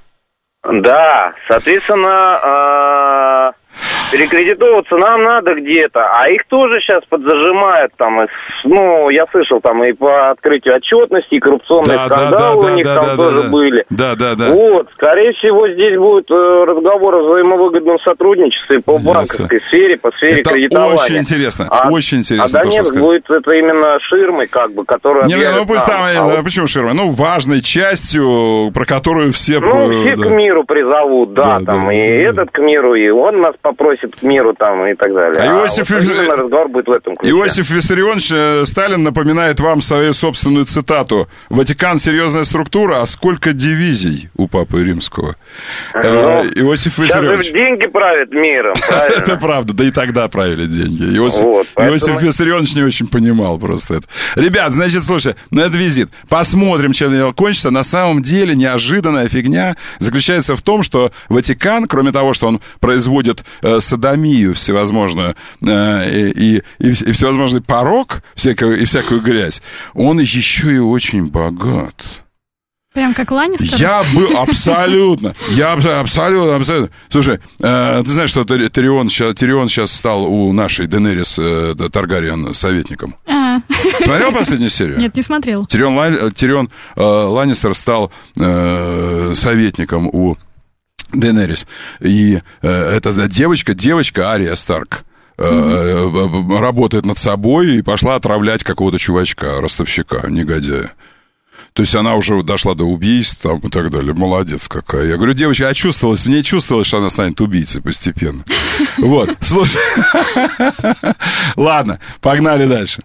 Да, соответственно, перекредитовываться нам надо где-то, а их тоже сейчас подзажимают, там, ну, я слышал, там, и по открытию отчетности, и коррупционные да, скандалы да, да, у них да, там да, тоже да, были. Да, да, да. Вот, скорее всего, здесь будет разговор о взаимовыгодном сотрудничестве по Ясно. банковской сфере, по сфере это кредитования. очень интересно, а, очень интересно. А Донецк будет это именно ширмой, как бы, которая... Не, ну, пусть там, а вот... почему ширмой? Ну, важной частью, про которую все... Ну, все да. к миру призовут, да, да там, да, и да. этот к миру, и он нас попросит к миру, там, и так далее. А, а Иосиф, вот, разговор будет в этом ключе. Иосиф Виссарионович Сталин напоминает вам свою собственную цитату. Ватикан — серьезная структура, а сколько дивизий у Папы Римского? Ну, э, Иосиф Виссарионович. Сейчас деньги правят миром, правильно? Это правда, да и тогда правили деньги. Иосиф, вот, поэтому... Иосиф Виссарионович не очень понимал просто это. Ребят, значит, слушай, ну это визит. Посмотрим, чем дело кончится. На самом деле неожиданная фигня заключается в том, что Ватикан, кроме того, что он производит э, содомию всевозможную э, и, и, и всевозможный порок всякую, и всякую грязь, он еще и очень богат. Прям как Ланнистер? Я был абсолютно, я абсолютно, абсолютно. Слушай, э, ты знаешь, что Тирион сейчас, Тирион сейчас стал у нашей Денерис э, Таргариен советником? А. Смотрел последнюю серию? Нет, не смотрел. Тирион, Лан, Тирион э, Ланнистер стал э, советником у Денерис. И э, эта девочка, девочка Ария Старк, э, mm-hmm. работает над собой и пошла отравлять какого-то чувачка, ростовщика, негодяя. То есть она уже дошла до убийств там, и так далее. Молодец какая. Я говорю, девочка, а чувствовалось, мне чувствовалось, что она станет убийцей постепенно. Вот, слушай. Ладно, погнали дальше.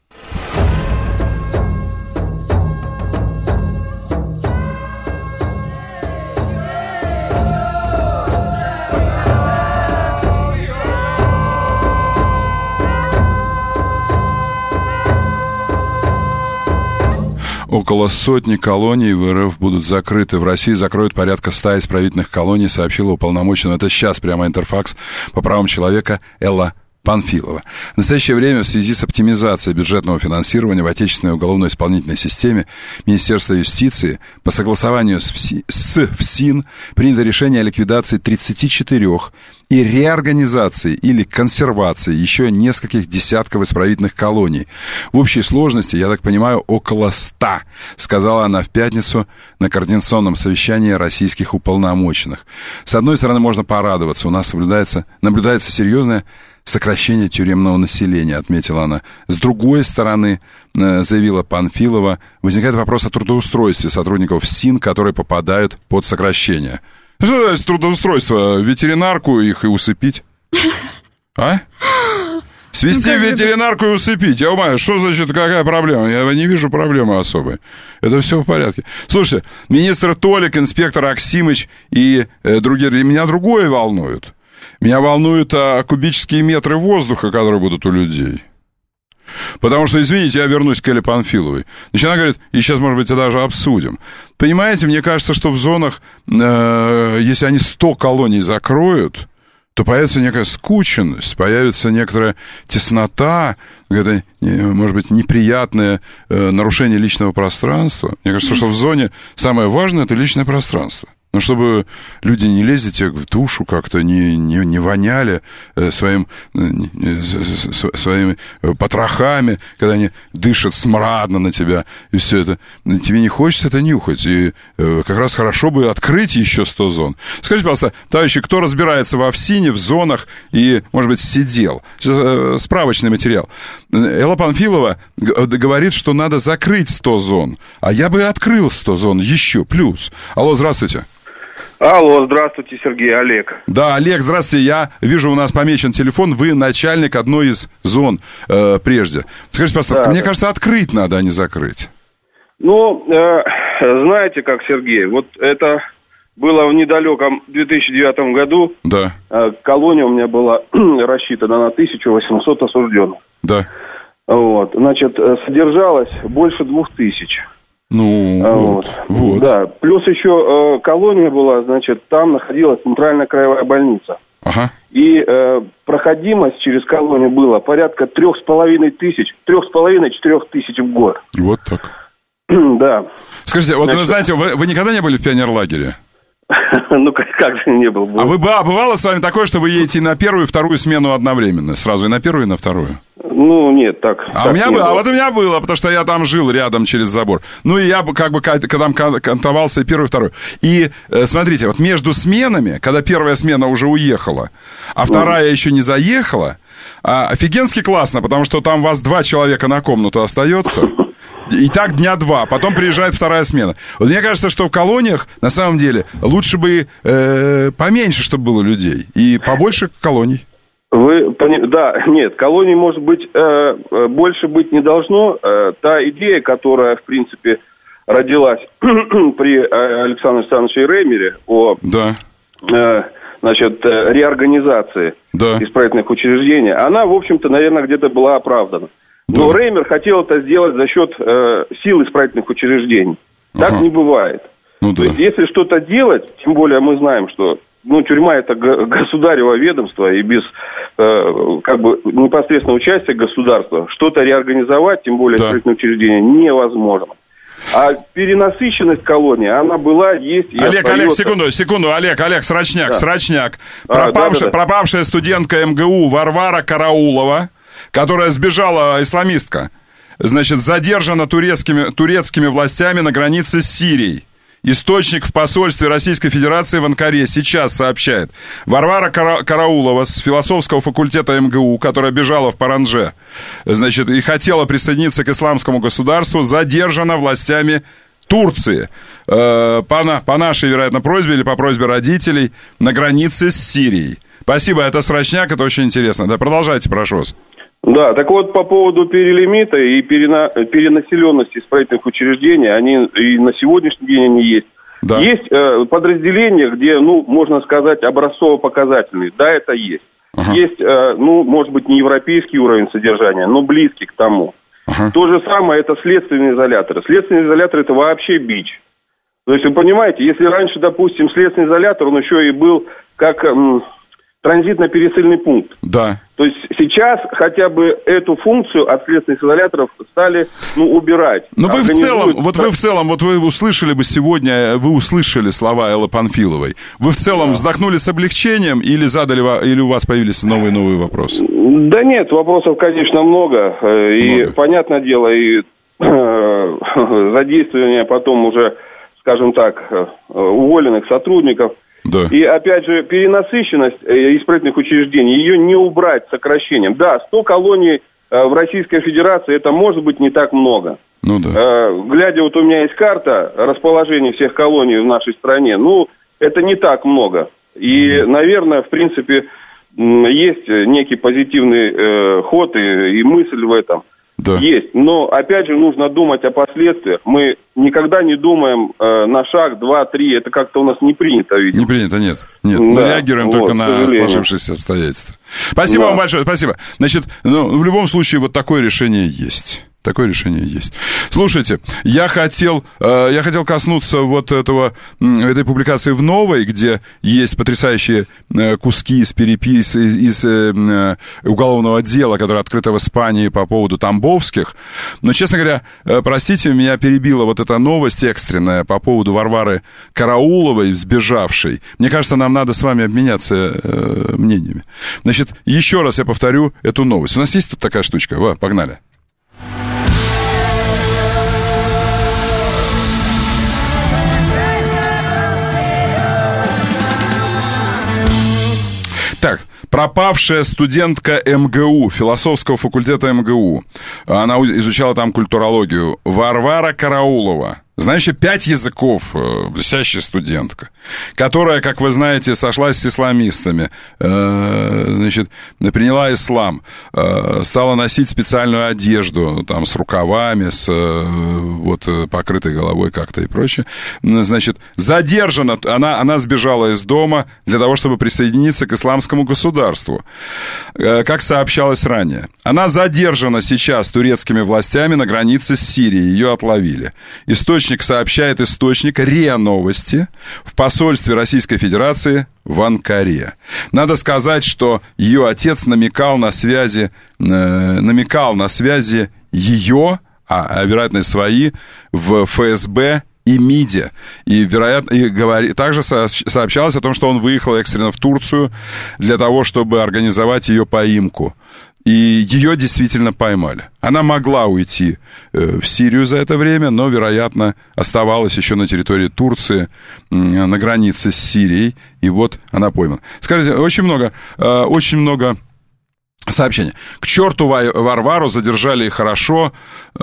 Около сотни колоний в эр эф будут закрыты. В России закроют порядка ста исправительных колоний, сообщила уполномоченная. Это сейчас прямо Интерфакс по правам человека Элла Панфилова. В настоящее время в связи с оптимизацией бюджетного финансирования в отечественной уголовно-исполнительной системе Министерства юстиции по согласованию с, ФСИ, с ФСИН принято решение о ликвидации тридцати четырёх и реорганизации или консервации еще нескольких десятков исправительных колоний. В общей сложности, я так понимаю, около ста, сказала она в пятницу на координационном совещании российских уполномоченных. С одной стороны, можно порадоваться, у нас наблюдается, наблюдается серьезное сокращение тюремного населения, отметила она. С другой стороны, заявила Панфилова, возникает вопрос о трудоустройстве сотрудников ФСИН, которые попадают под сокращение. Что значит трудоустройство? Ветеринарку их и усыпить? А? Свести ну, в ветеринарку и усыпить. Я умаю, что значит, какая проблема? Я не вижу проблемы особой. Это все в порядке. Слушайте, министр Толик, инспектор Аксимыч и э, другие, меня другое волнует. Меня волнуют а, кубические метры воздуха, которые будут у людей. Потому что, извините, я вернусь к Элле Панфиловой. Значит, она говорит, и сейчас, может быть, это даже обсудим. Понимаете, мне кажется, что в зонах, э, если они сто колоний закроют, то появится некая скученность, появится некоторая теснота, какое-то, может быть, неприятное э, нарушение личного пространства. Мне кажется, что в зоне самое важное – это личное пространство. Ну, чтобы люди не лезли тебе в душу как-то, не, не, не воняли э, своим, э, э, своими потрохами, когда они дышат смрадно на тебя, и все это. Тебе не хочется это нюхать, и э, как раз хорошо бы открыть еще сто зон. Скажите, пожалуйста, товарищи, кто разбирается во ФСИНе, в зонах и, может быть, сидел? Сейчас, э, справочный материал. Элла Панфилова говорит, что надо закрыть сто зон, а я бы открыл сто зон еще, плюс. Алло, здравствуйте. Алло, здравствуйте, Сергей, Олег. Да, Олег, здравствуйте, я вижу, у нас помечен телефон, вы начальник одной из зон э, прежде. Скажите, пожалуйста, да, мне да. кажется, открыть надо, а не закрыть. Ну, э, знаете как, Сергей, вот это было в недалеком две тысячи девятом году. Да. Э, колония у меня была рассчитана на тысячу восемьсот осужденных. Да. Вот, значит, содержалось больше двух тысяч. Ну, вот, вот. Да, плюс еще э, колония была, значит, там находилась центральная краевая больница. Ага. И э, проходимость через колонию была порядка трех с половиной тысяч, трех с половиной четырех тысяч в год. Вот так. Да. Скажите, вот значит, вы знаете, вы, вы никогда не были в пионерлагере? Ну, как, как же не был. А вы, а бывало с вами такое, что вы едете на первую и вторую смену одновременно? Сразу и на первую, и на вторую? Ну, нет, так. А, так у меня было. было, а вот у меня было, потому что я там жил рядом через забор. Ну, и я как бы когда кантовался и первую, и вторую. И э, смотрите, вот между сменами, когда первая смена уже уехала, а вторая mm. еще не заехала, а, офигенски классно, потому что там вас два человека на комнату остается. И так дня два, потом приезжает вторая смена. Вот мне кажется, что в колониях, на самом деле, лучше бы э, поменьше, чтобы было людей, и побольше колоний. Вы, да, нет, колоний, может быть, э, больше быть не должно. Э, та идея, которая, в принципе, родилась при Александре Александровиче Реймере о, да. э, значит, реорганизации да. исправительных учреждений, она, в общем-то, наверное, где-то была оправдана. Но да. Реймер хотел это сделать за счет э, сил исправительных учреждений. Так ага. не бывает. Ну, То да. есть, если что-то делать, тем более мы знаем, что ну, тюрьма это г- государево ведомство, и без э, как бы непосредственного участия государства что-то реорганизовать, тем более да. исправительное учреждение, невозможно. А перенасыщенность колонии, она была, есть и Олег, остается. Олег, секунду, секунду, Олег, Олег, Срочняк, да. Срочняк. А, Пропавшая, да, да, да. пропавшая студентка МГУ Варвара Караулова, которая сбежала, исламистка, значит, задержана турецкими, турецкими властями на границе с Сирией. Источник в посольстве Российской Федерации в Анкаре сейчас сообщает. Варвара Кара- Караулова с философского факультета МГУ, которая бежала в Паранже, значит, и хотела присоединиться к исламскому государству, задержана властями Турции. Э, по, на, по нашей, вероятно, просьбе или по просьбе родителей на границе с Сирией. Спасибо, это Срочняк, это очень интересно. Да, продолжайте, прошу вас. Да, так вот, по поводу перелимита и перена... перенаселенности исправительных учреждений, они и на сегодняшний день они есть. Да. Есть э, подразделения, где, ну, можно сказать, образцово-показательные. Да, это есть. Ага. Есть, э, ну, может быть, не европейский уровень содержания, но близкий к тому. Ага. То же самое, это следственные изоляторы. Следственный изолятор – это вообще бич. То есть, вы понимаете, если раньше, допустим, следственный изолятор, он еще и был как... М- транзитно-пересыльный пункт. Да. То есть сейчас хотя бы эту функцию от следственных изоляторов стали, ну, убирать. Но вы в целом, вот вы в целом, вот вы услышали бы сегодня, вы услышали слова Эллы Панфиловой. Вы в целом да. вздохнули с облегчением или задали, или у вас появились новые-новые вопросы? Да нет, вопросов, конечно, много. И, много. Понятное дело, и задействование потом уже, скажем так, уволенных сотрудников. Да. И, опять же, перенасыщенность исправительных учреждений, ее не убрать сокращением. Да, сто колоний в Российской Федерации, это может быть не так много. Ну да. Глядя, вот у меня есть карта расположения всех колоний в нашей стране, ну, это не так много. И, mm-hmm. наверное, в принципе, есть некий позитивный ход и, и мысль в этом. Да. Есть, но опять же нужно думать о последствиях. Мы никогда не думаем э, на шаг, два, три, это как-то у нас не принято, видимо. Не принято, нет. Нет, да, мы реагируем вот, только на сложившиеся обстоятельства. Спасибо да. вам большое, спасибо. Значит, ну, в любом случае, вот такое решение есть. Такое решение есть. Слушайте, я хотел, э, я хотел коснуться вот этого, этой публикации в «Новой», где есть потрясающие э, куски из переписи, из, из э, уголовного дела, которое открыто в Испании по поводу Тамбовских. Но, честно говоря, э, простите, меня перебила вот эта новость экстренная по поводу Варвары Карауловой, сбежавшей. Мне кажется, нам надо с вами обменяться э, мнениями. Значит, еще раз я повторю эту новость. У нас есть тут такая штучка? Во, погнали. Так, пропавшая студентка эм гэ у, философского факультета эм гэ у. Она изучала там культурологию. Варвара Караулова. Знающая пять языков, блестящая студентка, которая, как вы знаете, сошлась с исламистами, э, значит, приняла ислам, э, стала носить специальную одежду, там, с рукавами, с э, вот, покрытой головой как-то и прочее. Значит, задержана, она, она сбежала из дома для того, чтобы присоединиться к исламскому государству, э, как сообщалось ранее. Она задержана сейчас турецкими властями на границе с Сирией, ее отловили. Источник сообщает источник РИА Новости в посольстве Российской Федерации в Анкаре. Надо сказать, что ее отец намекал на связи, э, намекал на связи ее, а, а вероятно и свои, в эф эс бэ и МИДе. И, вероятно, и говори, также сообщалось о том, что он выехал экстренно в Турцию для того, чтобы организовать ее поимку. И ее действительно поймали. Она могла уйти э, в Сирию за это время, но, вероятно, оставалась еще на территории Турции, э, на границе с Сирией, и вот она поймана. Скажите, очень много, э, очень много сообщений. К черту Варвару, задержали хорошо.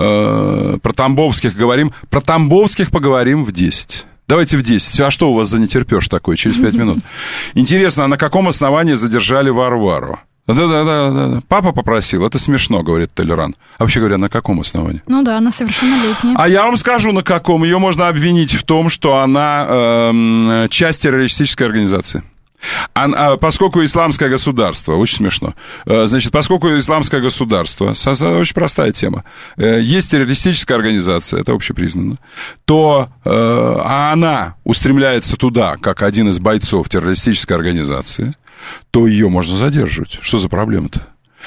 Э, про Тамбовских говорим. Про Тамбовских поговорим в десять. Давайте в десять. А что у вас за нетерпеж такой через пять минут? Интересно, а на каком основании задержали Варвару? Да-да-да, папа попросил, это смешно, говорит Толеран. А вообще говоря, на каком основании? Ну да, она совершеннолетняя. А я вам скажу, на каком. Ее можно обвинить в том, что она э, часть террористической организации. А, поскольку исламское государство, очень смешно, значит, поскольку исламское государство, очень простая тема, есть террористическая организация, это общепризнанно, то а она устремляется туда, как один из бойцов террористической организации, то ее можно задерживать. Что за проблема-то?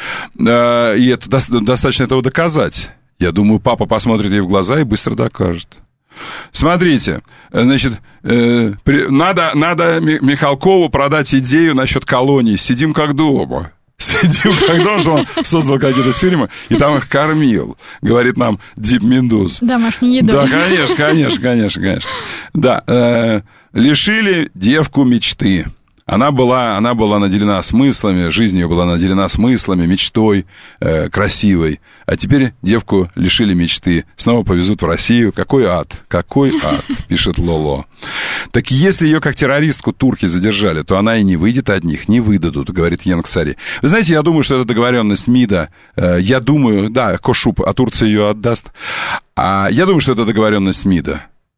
И это достаточно этого доказать. Я думаю, папа посмотрит ей в глаза и быстро докажет. Смотрите, значит, э, при, надо, надо Михалкову продать идею насчет колоний. Сидим как дома. Сидим как дома, что он создал какие-то фильмы, и там их кормил, говорит нам Дип Мендуз. Домашней едой. Да, конечно, конечно, конечно, конечно. Да, э, лишили девку мечты. Она была, она была наделена смыслами, жизнь ее была наделена смыслами, мечтой э, красивой. А теперь девку лишили мечты. Снова повезут в Россию. Какой ад, какой ад, пишет Лоло. Так если ее как террористку турки задержали, то она и не выйдет от них, не выдадут, говорит Янксари. Вы знаете, я думаю, что это договоренность МИДа. Э, я думаю, да, Кошуп, а Турция ее отдаст. А я думаю, что это договоренность МИДа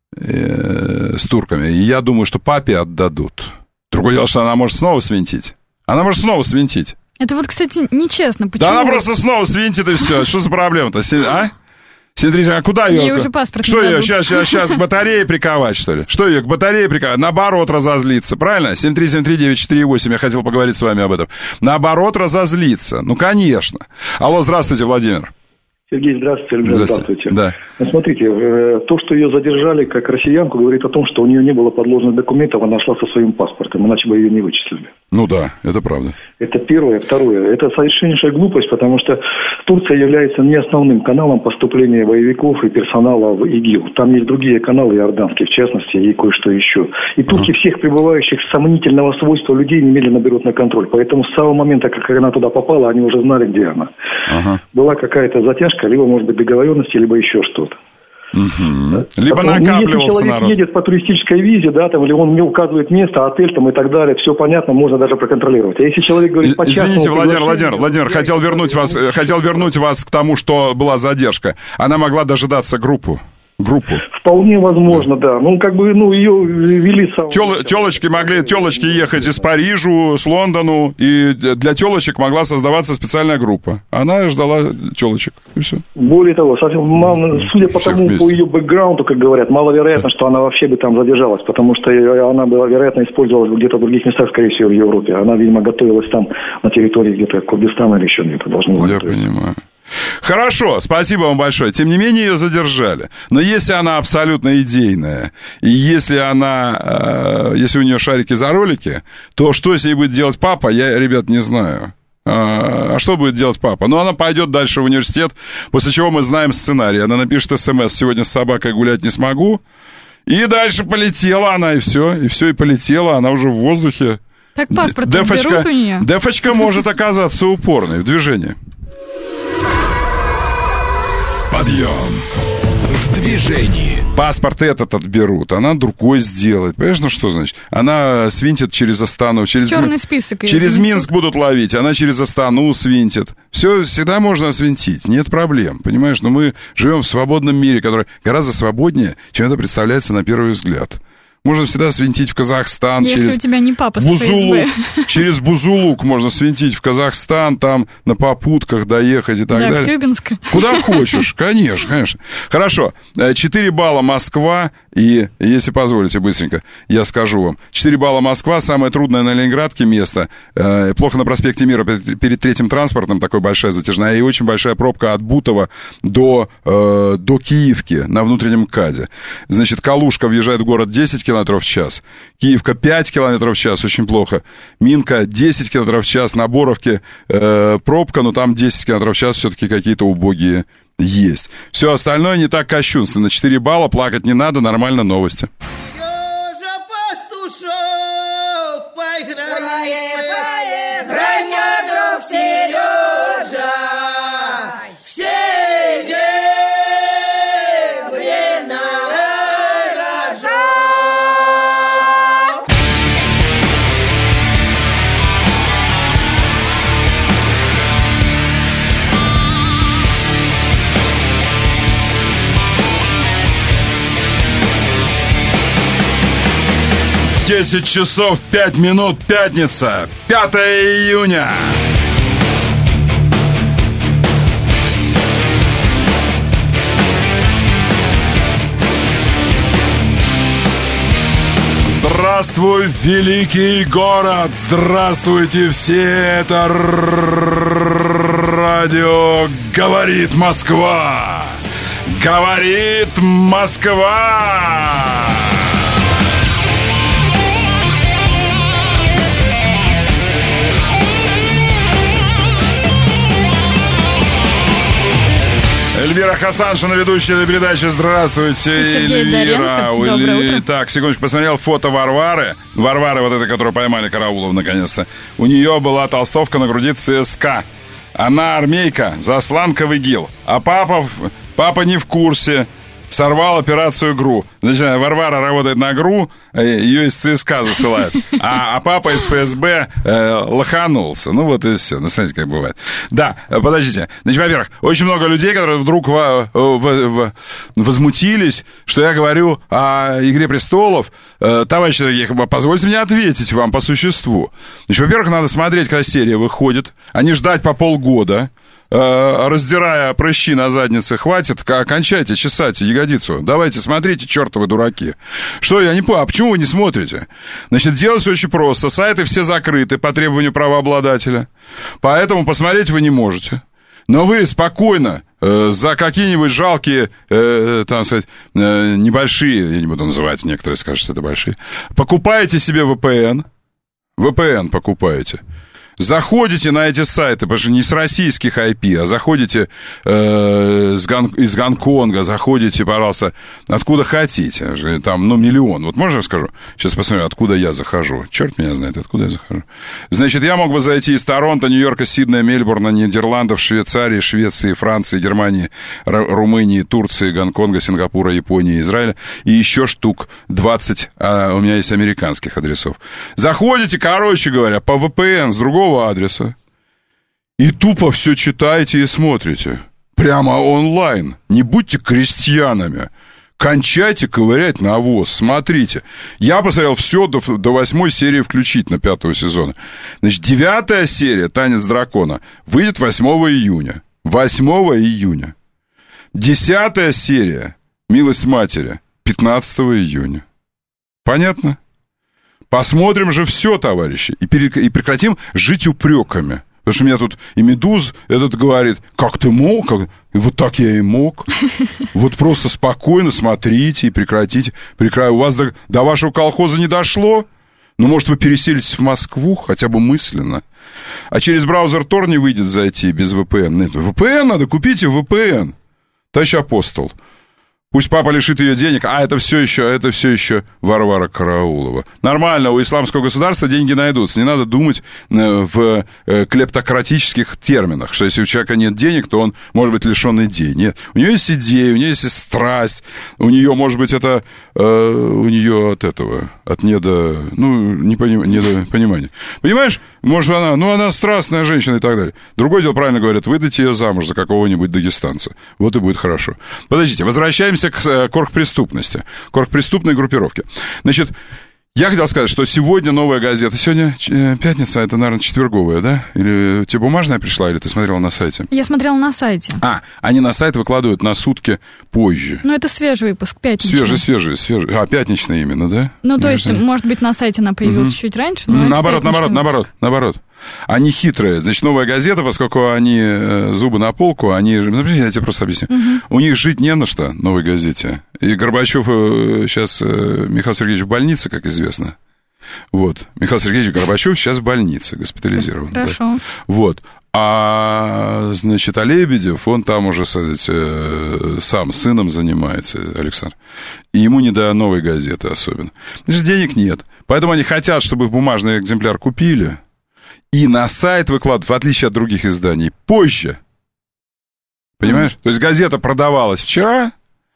э, с турками. И я думаю, что папе отдадут. Другое дело, что она может снова свинтить. Она может снова свинтить. Это вот, кстати, нечестно. Почему? Да она просто снова свинтит, и все. Что за проблема-то? А? Смотрите, а куда ее? Ей уже паспорт Что ее, сейчас, сейчас, сейчас к батарее приковать, что ли? Что ее к батарее приковать? Наоборот, разозлиться, правильно? семь три семь три девять четыре восемь, я хотел поговорить с вами об этом. Наоборот, разозлиться. Ну, конечно. Алло, здравствуйте, Владимир. Сергей, здравствуйте. Здравствуйте. Да. Ну, смотрите, то, что ее задержали как россиянку, говорит о том, что у нее не было подложных документов, она шла со своим паспортом, иначе бы ее не вычислили. Ну да, это правда. Это первое. Второе. Это совершеннейшая глупость, потому что Турция является не основным каналом поступления боевиков и персонала в ИГИЛ. Там есть другие каналы иорданские, в частности, и кое-что еще. И турки uh-huh. всех прибывающих сомнительного свойства людей немедленно берут на контроль. Поэтому с самого момента, как она туда попала, они уже знали, где она. Uh-huh. Была какая-то затяжка, либо, может быть, договоренности, либо еще что-то. Угу. Либо Потом, накапливался если человек народ. едет по туристической визе, да, там, или он мне указывает место, отель там и так далее, все понятно, можно даже проконтролировать. А если человек говорит по частному... Извините, Владимир, Владимир, Владимир, хотел вернуть вас, хотел вернуть вас к тому, что была задержка. Она могла дожидаться группу. группу? Вполне возможно, да. Ну, как бы, ну, ее вели сам... Тел, телочки могли, телочки ехать из Парижа, с Лондону, и для телочек могла создаваться специальная группа. Она ждала телочек, и все. Более того, совсем, судя по тому, по ее бэкграунду, как говорят, маловероятно, что она вообще бы там задержалась, потому что она бы, вероятно, использовалась где-то в других местах, скорее всего, в Европе. Она, видимо, готовилась там на территории где-то Курдистана или еще где-то должна была. Я понимаю. Хорошо, спасибо вам большое. Тем не менее, ее задержали. Но если она абсолютно идейная, и если она, э, если у нее шарики за ролики, то что с ней будет делать папа, я, ребят, не знаю. А что будет делать папа? Ну, она пойдет дальше в университет, после чего мы знаем сценарий. Она напишет смс: сегодня с собакой гулять не смогу. И дальше полетела она, и все. И все, и полетела. Она уже в воздухе. Так паспорт берут у нее? Дефочка может оказаться упорной в движении. Подъем. В движении. Паспорт этот отберут, она другой сделает. Понимаешь, ну что значит? Она свинтит через Астану. Через, черный список. Через занесут. Минск будут ловить, она через Астану свинтит. Все всегда можно свинтить, нет проблем. Понимаешь, но мы живем в свободном мире, который гораздо свободнее, чем это представляется на первый взгляд. Можно всегда свинтить в Казахстан. Если через у тебя не папа с Бузулук. ФСБ. Через Бузулук можно свинтить в Казахстан, там на попутках доехать и так да, далее. в Тюбинск. Куда хочешь, конечно, конечно. Хорошо, четыре балла Москва, и, если позволите, быстренько, я скажу вам. четыре балла Москва, самое трудное на Ленинградке место. Плохо на проспекте Мира перед третьим транспортом, такой большая затяжная, и очень большая пробка от Бутова до, до Киевки на внутреннем МКАДе. Значит, Калушка въезжает в город десять километров в час. Киевка пять километров в час, очень плохо. Минка десять километров в час. На Боровке э, пробка, но там десять километров в час все-таки какие-то убогие есть. Все остальное не так кощунственно. четыре балла, плакать не надо, нормально, новости. десять часов пять минут, пятница, пятое июня. Здравствуй, великий город! Здравствуйте все! Это радио «Говорит Москва». Говорит Москва! Эльвира Хасаншина, ведущая этой передачи. Здравствуйте, Эльвира. Доброе утро. Так, секундочку, посмотрел фото Варвары. Варвары, вот эта, которую поймали Караулов, наконец-то. У нее была толстовка на груди ЦСКА. Она армейка, засланка в ИГИЛ. А папа, папа не в курсе. Сорвал операцию ГРУ. Значит, Варвара работает на ГРУ, ее из ЦСКА засылают. А, а папа из ФСБ э, лоханулся. Ну вот и все. Ну, смотрите, как бывает. Да, подождите. Значит, во-первых, очень много людей, которые вдруг в, в, в, возмутились, что я говорю о «Игре престолов». Э, товарищи дорогие, позвольте мне ответить вам по существу. Значит, во-первых, надо смотреть, когда серия выходит, а не ждать по полгода. Раздирая прыщи на заднице, хватит, кончайте чесать ягодицу. Давайте, смотрите, чертовы дураки. Что, я не понял, а почему вы не смотрите? Значит, делать очень просто. Сайты все закрыты по требованию правообладателя. Поэтому посмотреть вы не можете. Но вы спокойно э, за какие-нибудь жалкие, э, там сказать, э, небольшие, я не буду называть, некоторые скажут, что это большие, покупаете себе ви пи эн. ви пи эн покупаете. Заходите на эти сайты, потому что не с российских ай пи, а заходите э, с Гон, из Гонконга, заходите, пожалуйста, откуда хотите. Там, ну, миллион. Вот можно я скажу? Сейчас посмотрю, откуда я захожу. Черт меня знает, откуда я захожу. Значит, я мог бы зайти из Торонто, Нью-Йорка, Сиднея, Мельбурна, Нидерландов, Швейцарии, Швеции, Франции, Германии, Румынии, Турции, Гонконга, Сингапура, Японии, Израиля. И еще штук двадцать, а у меня есть американских адресов. Заходите, короче говоря, по ви пи эн с другого адреса. И тупо все читаете и смотрите. Прямо онлайн. Не будьте крестьянами. Кончайте ковырять навоз, смотрите. Я посмотрел все до, до восьмой серии включительно пятого сезона. Значит, девятая серия «Танец дракона» выйдет восьмого июня. восьмого июня. Десятая серия «Милость матери» пятнадцатого июня. Понятно? Посмотрим же все, товарищи, и, перек... и прекратим жить упреками. Потому что у меня тут и Медуз этот говорит, как ты мог? Как... И вот так я и мог. Вот просто спокойно смотрите и прекратите. Прекра... У вас до... до вашего колхоза не дошло? Ну, может, вы переселитесь в Москву, хотя бы мысленно. А через браузер Тор не выйдет зайти без вэ пэ эн. Нет, вэ пэ эн надо, купите вэ пэ эн. Товарищ апостол. Пусть папа лишит ее денег, а это все еще, это все еще Варвара Караулова. Нормально, у исламского государства деньги найдутся. Не надо думать в клептократических терминах, что если у человека нет денег, то он может быть лишен идей. Нет, у нее есть идеи, у нее есть страсть, у нее, может быть, это э, у нее от этого, от недо, ну, непоним, недопонимания. Понимаешь? Может, она, ну, она страстная женщина и так далее. Другое дело, правильно говорят, выдайте ее замуж за какого-нибудь дагестанца. Вот и будет хорошо. Подождите, возвращаемся к, к оргпреступности, к оргпреступной группировке. Значит, я хотел сказать, что сегодня новая газета. Сегодня пятница, это, наверное, четверговая, да? Или тебе бумажная пришла, или ты смотрела на сайте? Я смотрела на сайте. А, они на сайт выкладывают на сутки позже. Ну, это свежий выпуск, пятничный. Свежий, свежий, свежий. А, пятничный именно, да? Ну, то есть, может быть, на сайте она появилась угу. чуть раньше, но наоборот, наоборот, наоборот, наоборот. Они хитрые. Значит, новая газета, поскольку они э, зубы на полку, они... Ну, я тебе просто объясню. Uh-huh. У них жить не на что, новой газете. И Горбачев э, сейчас... Э, Михаил Сергеевич в больнице, как известно. Вот. Михаил Сергеевич Горбачев сейчас в больнице, госпитализирован. Хорошо. Да. Вот. А, значит, а Лебедев, он там уже, сказать, э, сам сыном занимается, Александр. И ему не до новой газеты особенно. Значит, денег нет. Поэтому они хотят, чтобы бумажный экземпляр купили... И на сайт выкладывают, в отличие от других изданий, позже. Понимаешь? Mm. То есть газета продавалась вчера,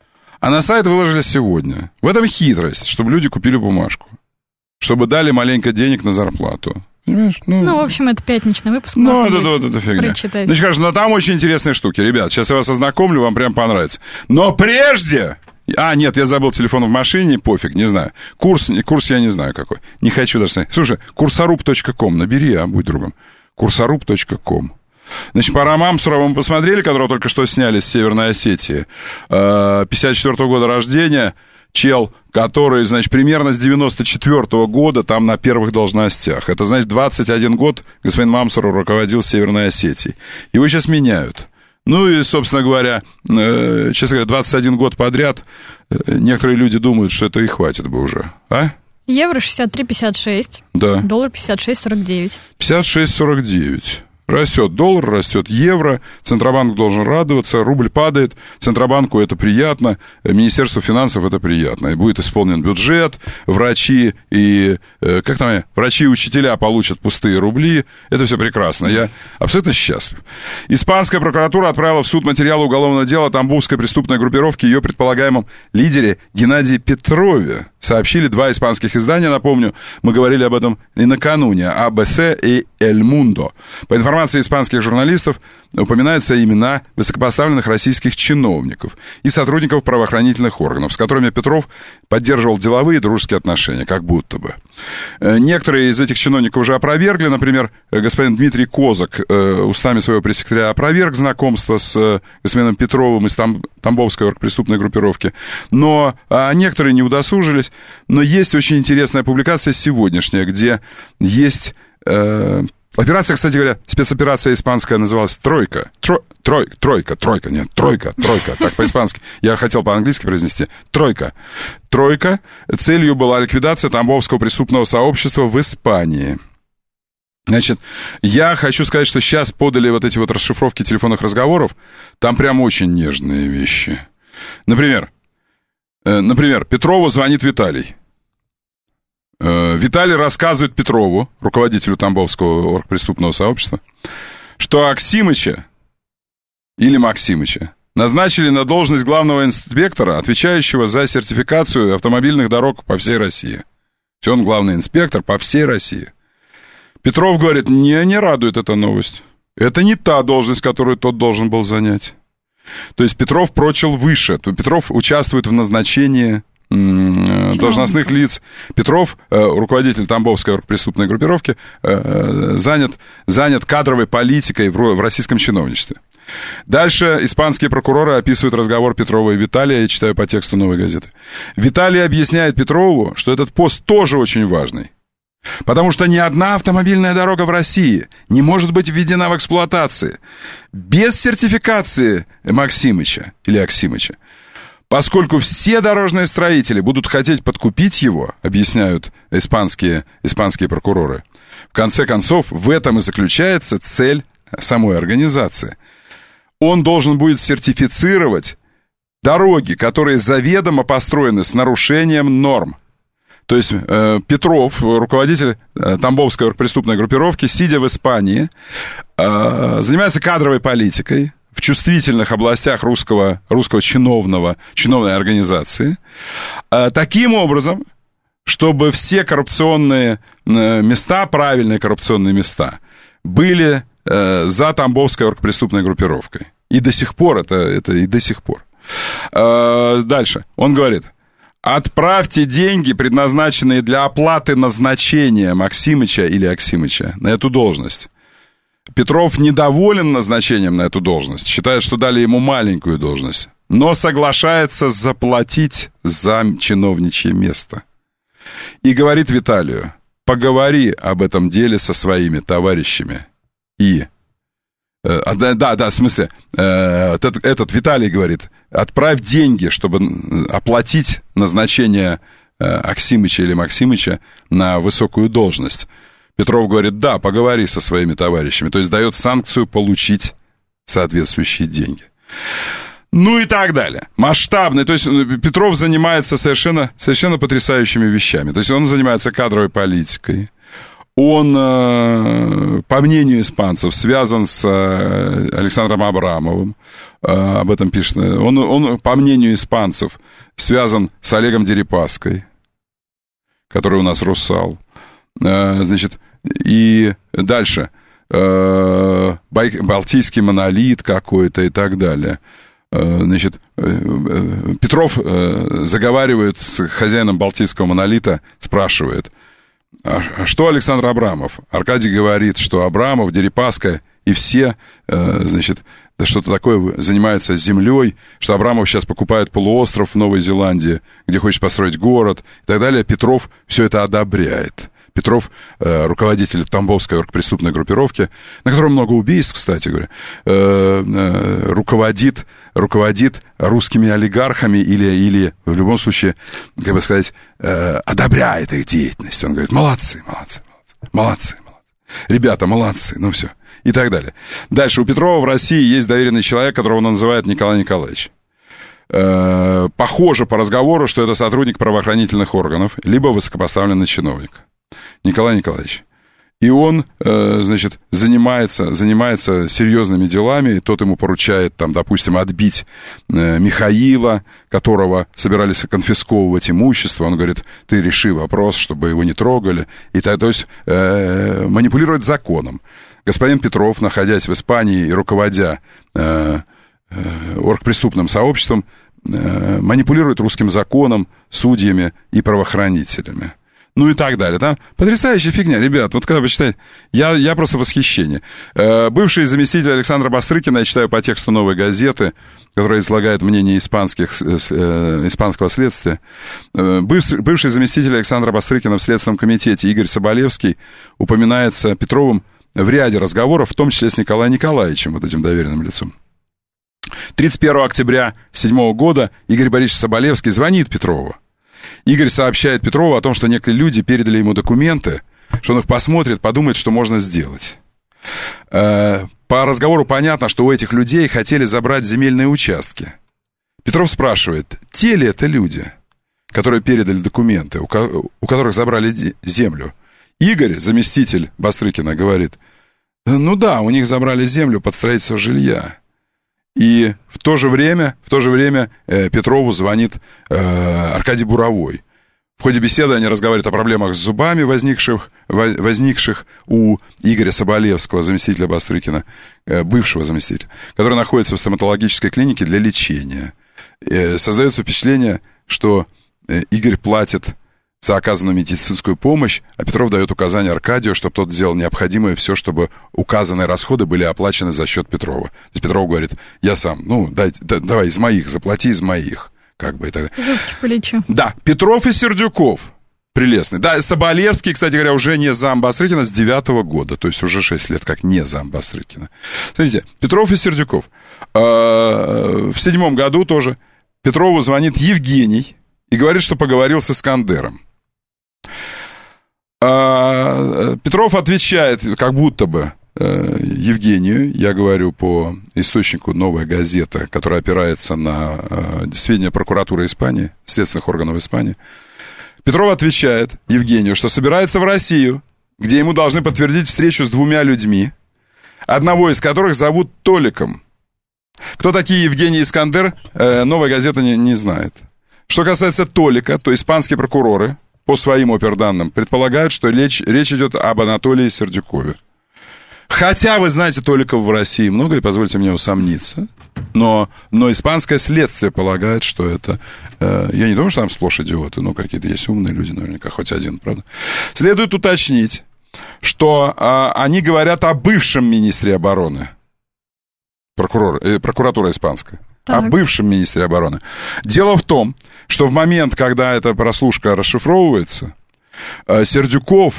а на сайт выложили сегодня. В этом хитрость, чтобы люди купили бумажку. Чтобы дали маленько денег на зарплату. Понимаешь? Ну, ну в общем, это пятничный выпуск. Ну, это, это, это фигня. Прочитать. Значит, конечно, но там очень интересные штуки. Ребят, сейчас я вас ознакомлю, вам прям понравится. Но прежде... А, нет, я забыл телефон в машине, пофиг, не знаю. Курс, курс я не знаю какой. Не хочу даже знать. Слушай, курсоруб точка ком, набери, а будь другом. курсоруб точка ком. Значит, по Ромамсурова мы посмотрели, которого только что сняли с Северной Осетии. пятьдесят четвёртого года рождения, чел, который, значит, примерно с девяносто четвёртого года там на первых должностях. Это, значит, двадцать один год господин Мамсуров руководил Северной Осетией. Его сейчас меняют. Ну и, собственно говоря, э, честно говоря, двадцать один год подряд э, некоторые люди думают, что это и хватит бы уже, а? Евро шестьдесят три пятьдесят шесть, да. Доллар пятьдесят шесть сорок девять. пятьдесят шесть сорок девять. Растет доллар, растет евро, Центробанк должен радоваться, рубль падает, Центробанку это приятно, Министерству финансов это приятно. И будет исполнен бюджет, врачи и, как там, врачи и учителя получат пустые рубли, это все прекрасно, я абсолютно счастлив. Испанская прокуратура отправила в суд материалы уголовного дела Тамбовской преступной группировки, ее предполагаемом лидере Геннадии Петрове. Сообщили два испанских издания, напомню, мы говорили об этом и накануне, а бэ эс и «Эль Мундо». По информации испанских журналистов, упоминаются имена высокопоставленных российских чиновников и сотрудников правоохранительных органов, с которыми Петров поддерживал деловые и дружеские отношения, как будто бы. Некоторые из этих чиновников уже опровергли, например, господин Дмитрий Козак устами своего пресс-секретаря опроверг знакомство с господином Петровым из Там, Тамбовской оргпреступной группировки, но а некоторые не удосужились. Но есть очень интересная публикация сегодняшняя, где есть... Э, Операция, кстати говоря, спецоперация испанская называлась «Тройка». Тро, трой, тройка, тройка, нет, тройка, тройка, так по-испански. Я хотел по-английски произнести. Тройка. Тройка. Целью была ликвидация тамбовского преступного сообщества в Испании. Значит, я хочу сказать, что сейчас подали вот эти вот расшифровки телефонных разговоров. Там прям очень нежные вещи. Например, э, например, Петрову звонит Виталий. Виталий рассказывает Петрову, руководителю Тамбовского оргпреступного сообщества, что Аксимыча или Максимыча назначили на должность главного инспектора, отвечающего за сертификацию автомобильных дорог по всей России. Он главный инспектор по всей России. Петров говорит, не, не радует эта новость. Это не та должность, которую тот должен был занять. То есть Петров прочил выше. То Петров участвует в назначении м- должностных лиц. Петров, э, руководитель Тамбовской оргпреступной группировки, э, занят, занят кадровой политикой в, в российском чиновничестве. Дальше испанские прокуроры описывают разговор Петрова и Виталия, я читаю по тексту «Новой газеты». Виталий объясняет Петрову, что этот пост тоже очень важный, потому что ни одна автомобильная дорога в России не может быть введена в эксплуатации без сертификации Максимыча или Аксимыча, поскольку все дорожные строители будут хотеть подкупить его, объясняют испанские, испанские прокуроры. В конце концов, в этом и заключается цель самой организации. Он должен будет сертифицировать дороги, которые заведомо построены с нарушением норм. То есть э, Петров, руководитель э, Тамбовской оргпреступной группировки, сидя в Испании, э, занимается кадровой политикой в чувствительных областях русского, русского чиновного, чиновной организации. Э, таким образом, чтобы все коррупционные э, места, правильные коррупционные места, были за Тамбовской оргпреступной группировкой. И до сих пор, это, это и до сих пор. Дальше. Он говорит: отправьте деньги, предназначенные для оплаты назначения Максимыча или Аксимыча на эту должность. Петров недоволен назначением на эту должность, считает, что дали ему маленькую должность, но соглашается заплатить за чиновничье место. И говорит Виталию: поговори об этом деле со своими товарищами. И, э, да, да, да, в смысле, э, этот, этот Виталий говорит: отправь деньги, чтобы оплатить назначение э, Аксимыча или Максимыча на высокую должность. Петров говорит: да, поговори со своими товарищами. То есть дает санкцию получить соответствующие деньги. Ну и так далее. Масштабный. То есть Петров занимается совершенно, совершенно потрясающими вещами. То есть он занимается кадровой политикой. Он, по мнению испанцев, связан с Александром Абрамовым. Об этом пишет. Он, он, по мнению испанцев, связан с Олегом Дерипаской, который у нас русал. Значит, и дальше. Балтийский монолит какой-то и так далее. Значит, Петров заговаривает с хозяином Балтийского монолита, спрашивает: а что Александр Абрамов? Аркадий говорит, что Абрамов, Дерипаска и все, значит, да что-то такое занимаются землей, что Абрамов сейчас покупает полуостров в Новой Зеландии, где хочет построить город и так далее. Петров все это одобряет. Петров, руководитель Тамбовской оргпреступной группировки, на которой много убийств, кстати говоря, руководит, руководит русскими олигархами или, или, в любом случае, как бы сказать, одобряет их деятельность. Он говорит: молодцы, молодцы, молодцы, молодцы, молодцы. Ребята, молодцы, ну все. И так далее. Дальше. У Петрова в России есть доверенный человек, которого он называет Николай Николаевич. Похоже по разговору, что это сотрудник правоохранительных органов, либо высокопоставленный чиновник. Николай Николаевич. И он, э, значит, занимается, занимается серьезными делами, и тот ему поручает, там, допустим, отбить э, Михаила, которого собирались конфисковывать имущество. Он говорит: ты реши вопрос, чтобы его не трогали. И так, то есть э, манипулирует законом. Господин Петров, находясь в Испании и руководя э, э, оргпреступным сообществом, э, манипулирует русским законом, судьями и правоохранителями. Ну и так далее. Там потрясающая фигня, ребят. Вот когда вы читаете, я, я просто в восхищении. Э, бывший заместитель Александра Бастрыкина, я читаю по тексту «Новой газеты», которая излагает мнение испанских, э, испанского следствия. Э, бывший, бывший заместитель Александра Бастрыкина в Следственном комитете Игорь Соболевский упоминается Петровым в ряде разговоров, в том числе с Николаем Николаевичем, вот этим доверенным лицом. тридцать первого октября две тысячи седьмого года Игорь Борисович Соболевский звонит Петрову. Игорь сообщает Петрову о том, что некие люди передали ему документы, что он их посмотрит, подумает, что можно сделать. По разговору понятно, что у этих людей хотели забрать земельные участки. Петров спрашивает: те ли это люди, которые передали документы, у которых забрали землю? Игорь, заместитель Бастрыкина, говорит: ну да, у них забрали землю под строительство жилья. И в то же время, в то же время э, Петрову звонит э, Аркадий Буровой. В ходе беседы они разговаривают о проблемах с зубами, возникших, возникших у Игоря Соболевского, заместителя Бастрыкина, бывшего заместителя, который находится в стоматологической клинике для лечения. Создается впечатление, что Игорь платит за оказанную медицинскую помощь, а Петров дает указание Аркадию, чтобы тот сделал необходимое все, чтобы указанные расходы были оплачены за счет Петрова. То есть Петров говорит, я сам, ну, дай, да, давай из моих, заплати из моих. Как бы это... Зубки полечу. Да, Петров и Сердюков. Прелестный. Да, Соболевский, кстати говоря, уже не зам Бастрыкина с девятого года, то есть уже шесть лет как не зам Бастрыкина. Смотрите, Петров и Сердюков. В седьмом году тоже Петрову звонит Евгений и говорит, что поговорил с Искандером. Петров отвечает, как будто бы, Евгению, я говорю по источнику «Новая газета», которая опирается на сведения прокуратуры Испании, следственных органов Испании. Петров отвечает Евгению, что собирается в Россию, где ему должны подтвердить встречу с двумя людьми, одного из которых зовут Толиком. Кто такие Евгений и Искандер, «Новая газета» не, не знает. Что касается Толика, то испанские прокуроры, по своим оперданным, предполагают, что речь, речь идет об Анатолии Сердюкове. Хотя, вы знаете, Толиков в России много, и позвольте мне усомниться, но, но испанское следствие полагает, что это... Э, я не думаю, что там сплошь идиоты, но какие-то есть умные люди, наверняка, хоть один, правда? Следует уточнить, что э, они говорят о бывшем министре обороны, прокурор, э, прокуратура испанская, так. О бывшем министре обороны. Дело в том, что в момент, когда эта прослушка расшифровывается, э, Сердюков...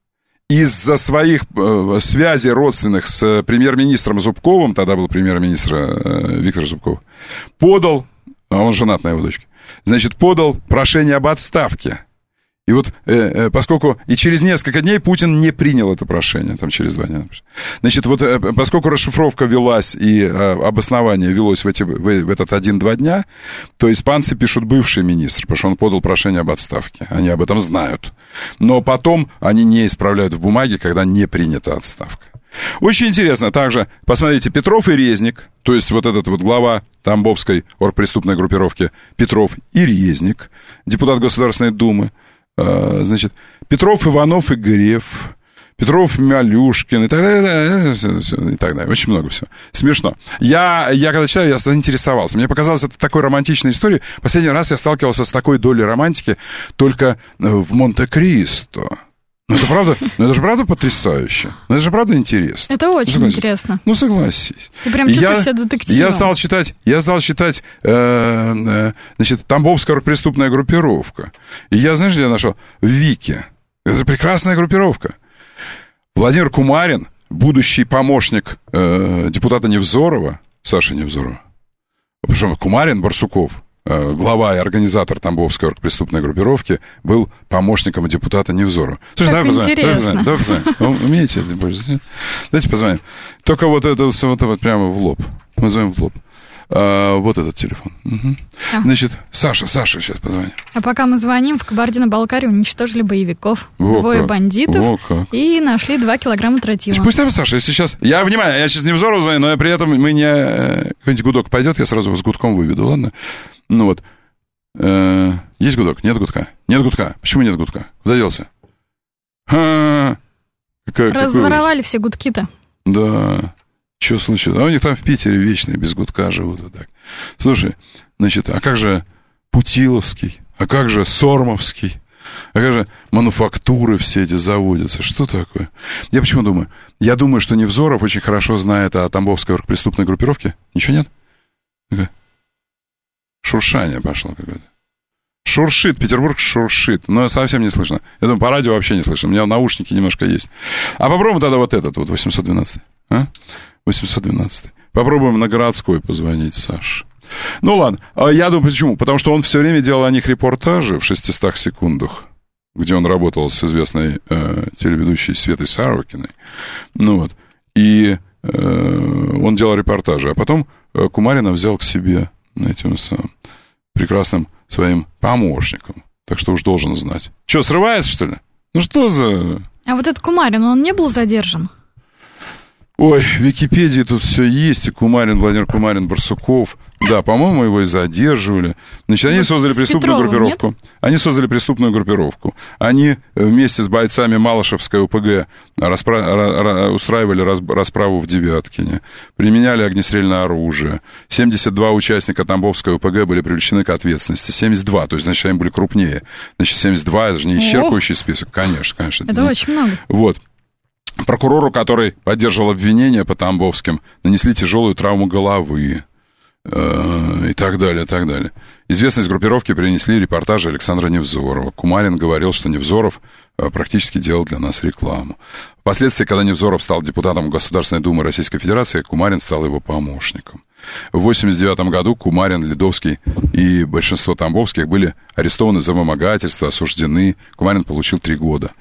из-за своих э, связей родственных с премьер-министром Зубковым, тогда был премьер-министр э, Виктор Зубков, подал, а он женат на его дочке, значит, подал прошение об отставке. И вот, э, э, поскольку и через несколько дней Путин не принял это прошение, там через два дня, значит, вот э, поскольку расшифровка велась и э, обоснование велось в, эти, в, в этот один-два дня, то испанцы пишут бывший министр, потому что он подал прошение об отставке. Они об этом знают. Но потом они не исправляют в бумаге, когда не принята отставка. Очень интересно также, посмотрите, Петров и Резник, то есть вот этот вот глава Тамбовской оргпреступной группировки Петров и Резник, депутат Государственной Думы, значит, Петров, Иванов и Греф, Петров, Малюшкин и так далее, и так далее. Очень много всего. Смешно. Я, я когда читаю, я заинтересовался. Мне показалось, это такой романтичной историей. Последний раз я сталкивался с такой долей романтики только в Монте-Кристо. Ну, это правда, ну, это же правда потрясающе. Ну, это же правда интересно. Это очень ну, интересно. Ну, согласись. Ты прям чувствуешь я, себя детективом. Я стал читать, я стал читать, э, э, значит, Тамбовская преступная группировка. И я, знаешь, где я нашел? В Вике. Это прекрасная группировка. Владимир Кумарин, будущий помощник э, депутата Невзорова, Саши Невзорова. Причем Кумарин, Барсуков, глава и организатор Тамбовской преступной группировки, был помощником депутата Невзорова. Слушай, так давай интересно. Позвоним, давай позвоним. Давай позвоним. Умеете это пользоваться? Давайте позвоним. Только вот это вот, вот, вот прямо в лоб. Мы звоним в лоб. А, вот этот телефон. Угу. А. Значит, Саша, Саша, сейчас позвоним. А пока мы звоним, в Кабардино-Балкарии уничтожили боевиков, Во двое как. бандитов Во как. и нашли два килограмма тротила. Пусть там Саша, если сейчас... Я, внимание, я сейчас Невзорову звоню, но я при этом мы не... Какой-нибудь гудок пойдет, я сразу с гудком выведу, ладно? Ну вот. Э, есть гудок? Нет гудка? Нет гудка. Почему нет гудка? Куда делся? Ха-ха-ха. Какая, разворовали все гудки-то. Да. Что случилось? А у них там в Питере вечно без гудка живут. Вот так. Слушай, значит, а как же Путиловский? А как же Сормовский? А как же мануфактуры все эти заводятся? Что такое? Я почему думаю? Я думаю, что Невзоров очень хорошо знает о Тамбовской преступной группировке. Ничего нет? Ну-ка. Шуршание пошло какое-то. Шуршит, Петербург шуршит. Но совсем не слышно. Я думаю, по радио вообще не слышно. У меня наушники немножко есть. А попробуем тогда вот этот, вот восемьсот двенадцать. А? восемьсот двенадцать. Попробуем на городской позвонить, Саш. Ну ладно. Я думаю, почему? Потому что он все время делал о них репортажи в шестистах секундах, где он работал с известной э, телеведущей Светой Сарвакиной. Ну вот. И э, он делал репортажи. А потом э, Кумарина взял к себе этим самым прекрасным своим помощником. Так что уж должен знать. Что, срывается, что ли? Ну что за... А вот этот Кумарин, он не был задержан? Ой, в Википедии тут все есть. И Кумарин, Владимир Кумарин, Барсуков. Да, по-моему, его и задерживали. Значит, они вот создали преступную Петровым, группировку. Нет? Они создали преступную группировку. Они вместе с бойцами Малышевской ОПГ распра... устраивали расправу в Девяткине, применяли огнестрельное оружие. семьдесят два участника Тамбовской ОПГ были привлечены к ответственности. семьдесят два, то есть, значит, они были крупнее. Значит, семьдесят два, это же не исчерпывающий список. Конечно, конечно. Это не... очень много. Вот. Прокурору, который поддерживал обвинения по Тамбовским, нанесли тяжелую травму головы э, и так далее, и так далее. Известность группировки принесли репортажи Александра Невзорова. Кумарин говорил, что Невзоров э, практически делал для нас рекламу. Впоследствии, когда Невзоров стал депутатом Государственной Думы Российской Федерации, Кумарин стал его помощником. В восемьдесят девятом году Кумарин, Ледовский и большинство тамбовских были арестованы за вымогательство, осуждены. Кумарин получил три года.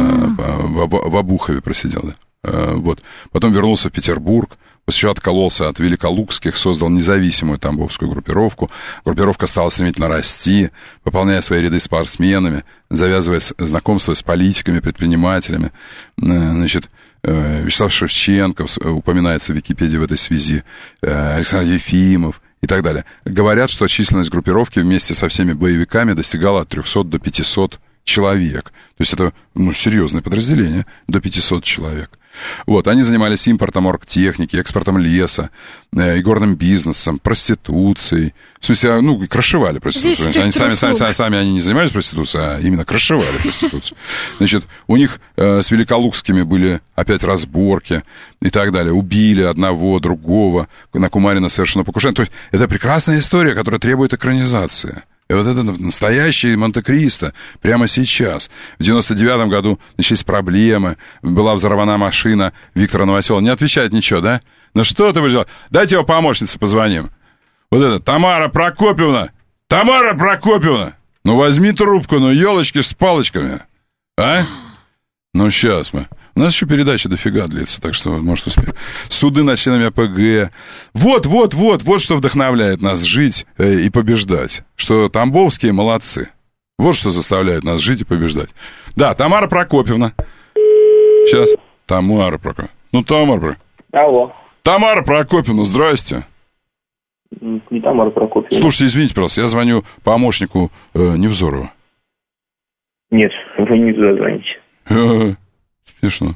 В Обухове просидел, да. Вот. Потом вернулся в Петербург, после чего откололся от великолукских, создал независимую тамбовскую группировку. Группировка стала стремительно расти, пополняя свои ряды спортсменами, завязывая знакомства с политиками, предпринимателями. Значит, Вячеслав Шевченко упоминается в Википедии в этой связи, Александр Ефимов и так далее. Говорят, что численность группировки вместе со всеми боевиками достигала от трехсот до пятисот человек. То есть это, ну, серьезное подразделение, до пятисот человек. Вот, они занимались импортом оргтехники, экспортом леса, э, игорным бизнесом, проституцией. В смысле, ну, крышевали проституцию. Они сами, сами, сами, сами они не занимались проституцией, а именно крышевали проституцию. Значит, у них э, с великолукскими были опять разборки и так далее. Убили одного, другого, на Кумарина совершено покушение. То есть это прекрасная история, которая требует экранизации. И вот это настоящий Монте-Кристо прямо сейчас. В девяносто девятом году начались проблемы. Была взорвана машина Виктора Новоселова. Не отвечает ничего, да? Ну что ты будешь делать? Дайте его помощнице позвоним. Вот это, Тамара Прокопьевна! Тамара Прокопьевна! Ну возьми трубку, ну елочки с палочками. А? Ну сейчас мы... У нас еще передача дофига длится, так что, может, успеем. Суды над членами АПГ. Вот, вот, вот, вот что вдохновляет нас жить э, и побеждать. Что тамбовские молодцы. Вот что заставляет нас жить и побеждать. Да, Тамара Прокопьевна. Сейчас. Тамара Прокопьевна. Ну, Тамара Прокопьевна. Алло. Тамара Прокопьевна, здрасте. Не Тамара Прокопьевна. Слушайте, извините, пожалуйста, я звоню помощнику э, Невзорова. Нет, вы не туда звоните. Смешно.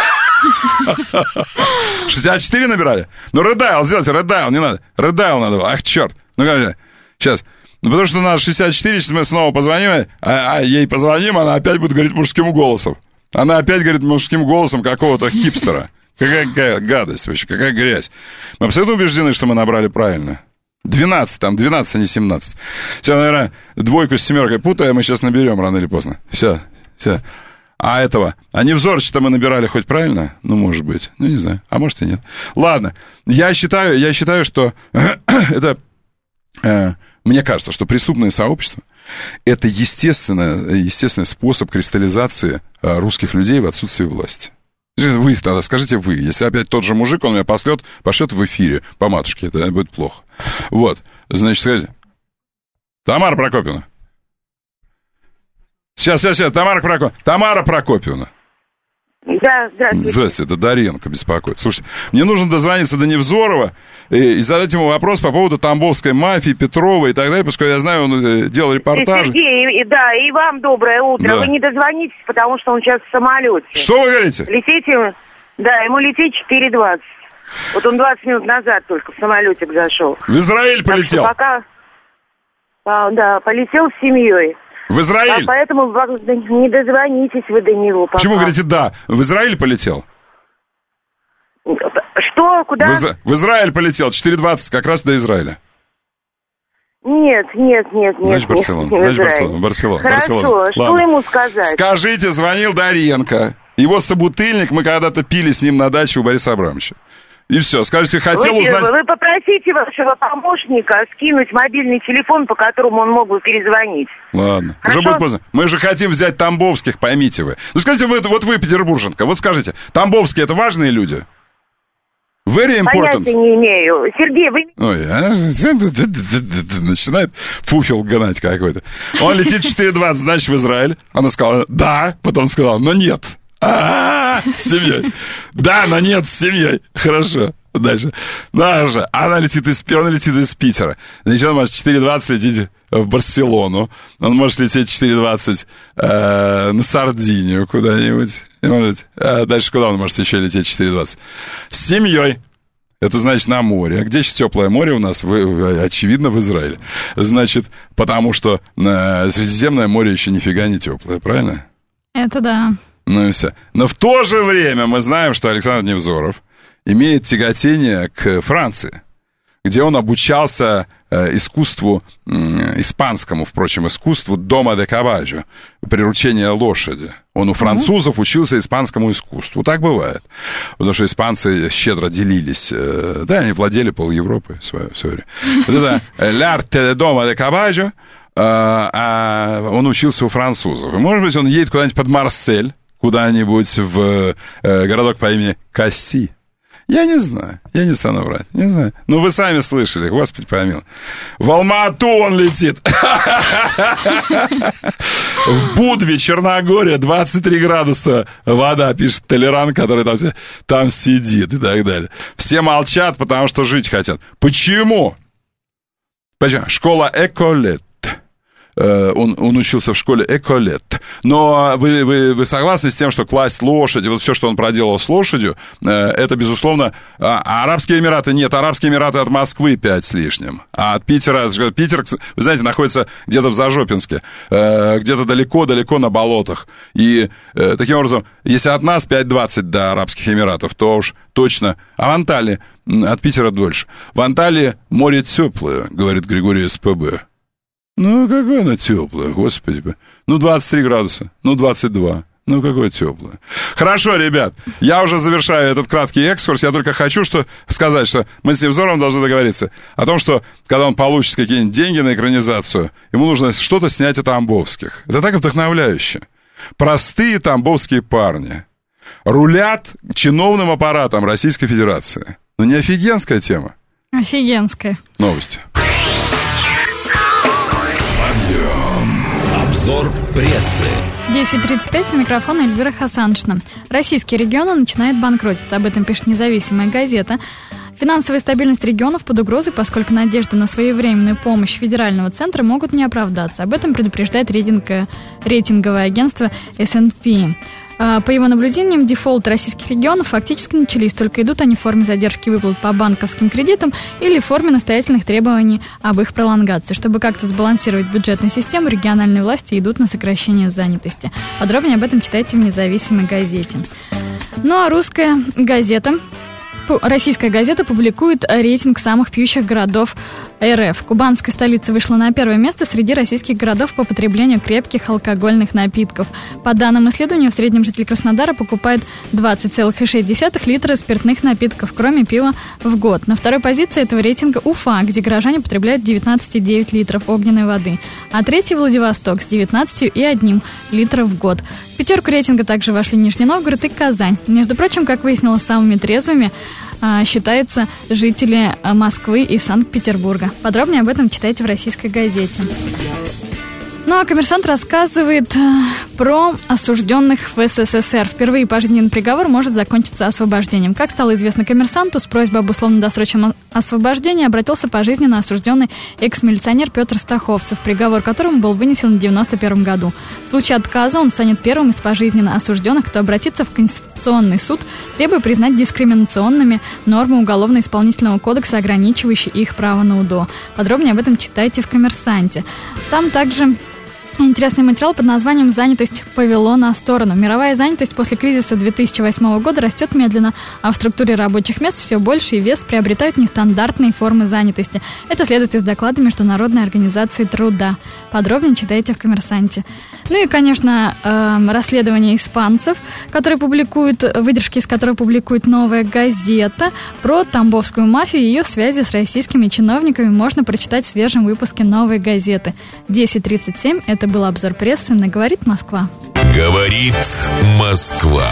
шестьдесят четыре набирали? Ну, реддайл, сделайте, реддайл, не надо. Реддайл надо. Ах, черт. Ну, как сейчас. Ну, потому что надо шестьдесят четыре, сейчас мы снова позвоним, а, а ей позвоним, она опять будет говорить мужским голосом. Она опять говорит мужским голосом какого-то хипстера. Какая, какая гадость вообще, какая грязь. Мы абсолютно убеждены, что мы набрали правильно. двенадцать, там, двенадцать, а не семнадцать. Все, наверное, двойку с семеркой путаем, мы сейчас наберем рано или поздно. Все, все. А этого, а Невзорыча-то мы набирали хоть правильно? Ну, может быть. Ну, не знаю. А может и нет. Ладно. Я считаю, я считаю, что это... Э, мне кажется, что преступное сообщество — это естественный, естественный способ кристаллизации э, русских людей в отсутствии власти. Вы тогда скажите вы. Если опять тот же мужик, он меня пошлет, пошлет в эфире по матушке. Это будет плохо. Вот. Значит, скажите. Тамара Прокопьевна. Сейчас, сейчас, сейчас, Тамара Прокопьевна. Тамара Прокопьевна. Да, здравствуйте. Здравствуйте, это Даренко беспокоит. Слушайте, мне нужно дозвониться до Невзорова и, и задать ему вопрос по поводу тамбовской мафии, Петрова и так далее, потому что я знаю, он делал репортажи. Сергей, и, да, и вам доброе утро. Да. Вы не дозвонитесь, потому что он сейчас в самолете. Что вы говорите? Летите, да, ему лететь четыре двадцать. Вот он двадцать минут назад только в самолетик зашел. В Израиль полетел? Пока, а, да, полетел с семьей. В Израиль? А поэтому не дозвонитесь вы до него пока. Почему говорите «да»? В Израиль полетел? Что? Куда? В, Из... в Израиль полетел, четыре двадцать, как раз до Израиля. Нет, нет, нет, нет. Значит, Барселона. Нет, Значит, Барселона. Барселона. Хорошо, Барселона. что Ладно. ему сказать? Скажите, звонил Даренко. Его собутыльник, мы когда-то пили с ним на даче у Бориса Абрамовича. И все, скажите, хотел вы, узнать... Вы попросите вашего помощника скинуть мобильный телефон, по которому он мог бы перезвонить. Ладно, Хорошо? уже будет поздно. Мы же хотим взять тамбовских, поймите вы. Ну, скажите, вы, вот вы петербурженка, вот скажите, тамбовские — это важные люди? Very important. Понятия не имею. Сергей, вы... Ой, она начинает фуфел гнать какой-то. Он летит четыре двадцать, значит, в Израиль. Она сказала «да», потом сказала «но нет». А-а-а, с семьей. Да, но нет, с семьей. Хорошо. Дальше. Дальше. Она летит из, он летит из Питера. Значит, он может четыре двадцать лететь в Барселону. Он может лететь четыре двадцать э, на Сардинию куда-нибудь. Может, а дальше куда он может еще лететь четыре двадцать? С семьей. Это значит на море. А где сейчас теплое море у нас? В, очевидно, в Израиле. Значит, потому что э, Средиземное море еще нифига не теплое, правильно? Это да. Ну и все. Но в то же время мы знаем, что Александр Невзоров имеет тяготение к Франции, где он обучался э, искусству, э, испанскому, впрочем, искусству дома де кабаджо, приручения лошади. Он у французов учился испанскому искусству. Так бывает. Потому что испанцы щедро делились. Э, да, они владели пол Европы в свое, в свое время. Вот это «L'arte de дома де кабаджо», а он учился у французов. И, может быть, он едет куда-нибудь под Марсель, куда-нибудь в э, городок по имени Касси. Я не знаю, я не стану врать, не знаю. Ну, вы сами слышали, Господи помилуй. В Алма-Ату он летит. В Будве, Черногория, двадцать три градуса вода, пишет Толеран, который там, там сидит и так далее. Все молчат, потому что жить хотят. Почему? Почему? Школа Эколет. Он, он учился в школе Эколет. Но вы, вы, вы согласны с тем, что класть лошадь, вот все, что он проделал с лошадью, это, безусловно, а Арабские Эмираты нет. Арабские Эмираты от Москвы пять с лишним. А от Питера, Питер, вы знаете, находится где-то в Зажопинске, где-то далеко-далеко на болотах. И таким образом, если от нас пять двадцать до Арабских Эмиратов, то уж точно. А в Анталии от Питера дольше. В Анталии море теплое, говорит Григорий СПБ. Ну, какое оно теплое, господи. Ну, двадцать три градуса, ну, двадцать два. Ну, какое теплое. Хорошо, ребят, я уже завершаю этот краткий экскурс. Я только хочу что сказать, что мы с Невзоровым должны договориться о том, что, когда он получит какие-нибудь деньги на экранизацию, ему нужно что-то снять о Тамбовских. Это так вдохновляюще. Простые тамбовские парни рулят чиновным аппаратом Российской Федерации. Ну, не офигенская тема? Офигенская. Новости. Обзор прессы. десять тридцать пять, у микрофона Эльвира Хасаншина. Российские регионы начинают банкротиться. Об этом пишет независимая газета. Финансовая стабильность регионов под угрозой, поскольку надежды на своевременную помощь федерального центра могут не оправдаться. Об этом предупреждает рейтинг, рейтинговое агентство эс энд пи. По его наблюдениям, дефолты российских регионов фактически начались, только идут они в форме задержки выплат по банковским кредитам или в форме настоятельных требований об их пролонгации. Чтобы как-то сбалансировать бюджетную систему, региональные власти идут на сокращение занятости. Подробнее об этом читайте в независимой газете. Ну а русская газета... Российская газета публикует рейтинг самых пьющих городов эр эф. Кубанская столица вышла на первое место среди российских городов по потреблению крепких алкогольных напитков. По данным исследования, в среднем житель Краснодара покупает двадцать целых шесть десятых литра спиртных напитков, кроме пива, в год. На второй позиции этого рейтинга Уфа, где горожане потребляют девятнадцать целых девять десятых литров огненной воды. А третий Владивосток с девятнадцать целых одна десятая литра в год. В пятерку рейтинга также вошли Нижний Новгород и Казань. Между прочим, как выяснилось, самыми трезвыми считаются жители Москвы и Санкт-Петербурга. Подробнее об этом читайте в российской газете. Ну а «Коммерсант» рассказывает про осужденных в эс эс эс эр. Впервые пожизненный приговор может закончиться освобождением. Как стало известно «Коммерсанту», с просьбой об условно-досрочном освобождении обратился пожизненно осужденный экс-милиционер Петр Стаховцев, приговор которому был вынесен в девяносто первом году. В случае отказа он станет первым из пожизненно осужденных, кто обратится в Конституционный суд, требуя признать дискриминационными нормы Уголовно-исполнительного кодекса, ограничивающие их право на УДО. Подробнее об этом читайте в «Коммерсанте». Там также... интересный материал под названием «Занятость повело на сторону». Мировая занятость после кризиса две тысячи восьмого года растет медленно, а в структуре рабочих мест все больший вес приобретают нестандартные формы занятости. Это следует из доклада Международной организации труда. Подробнее читайте в «Коммерсанте». Ну и, конечно, э, расследование испанцев, которые публикуют, выдержки из которого публикует «Новая газета», про тамбовскую мафию и ее связи с российскими чиновниками можно прочитать в свежем выпуске «Новой газеты». десять тридцать семь – это Это был обзор прессы на «Говорит Москва». Говорит Москва.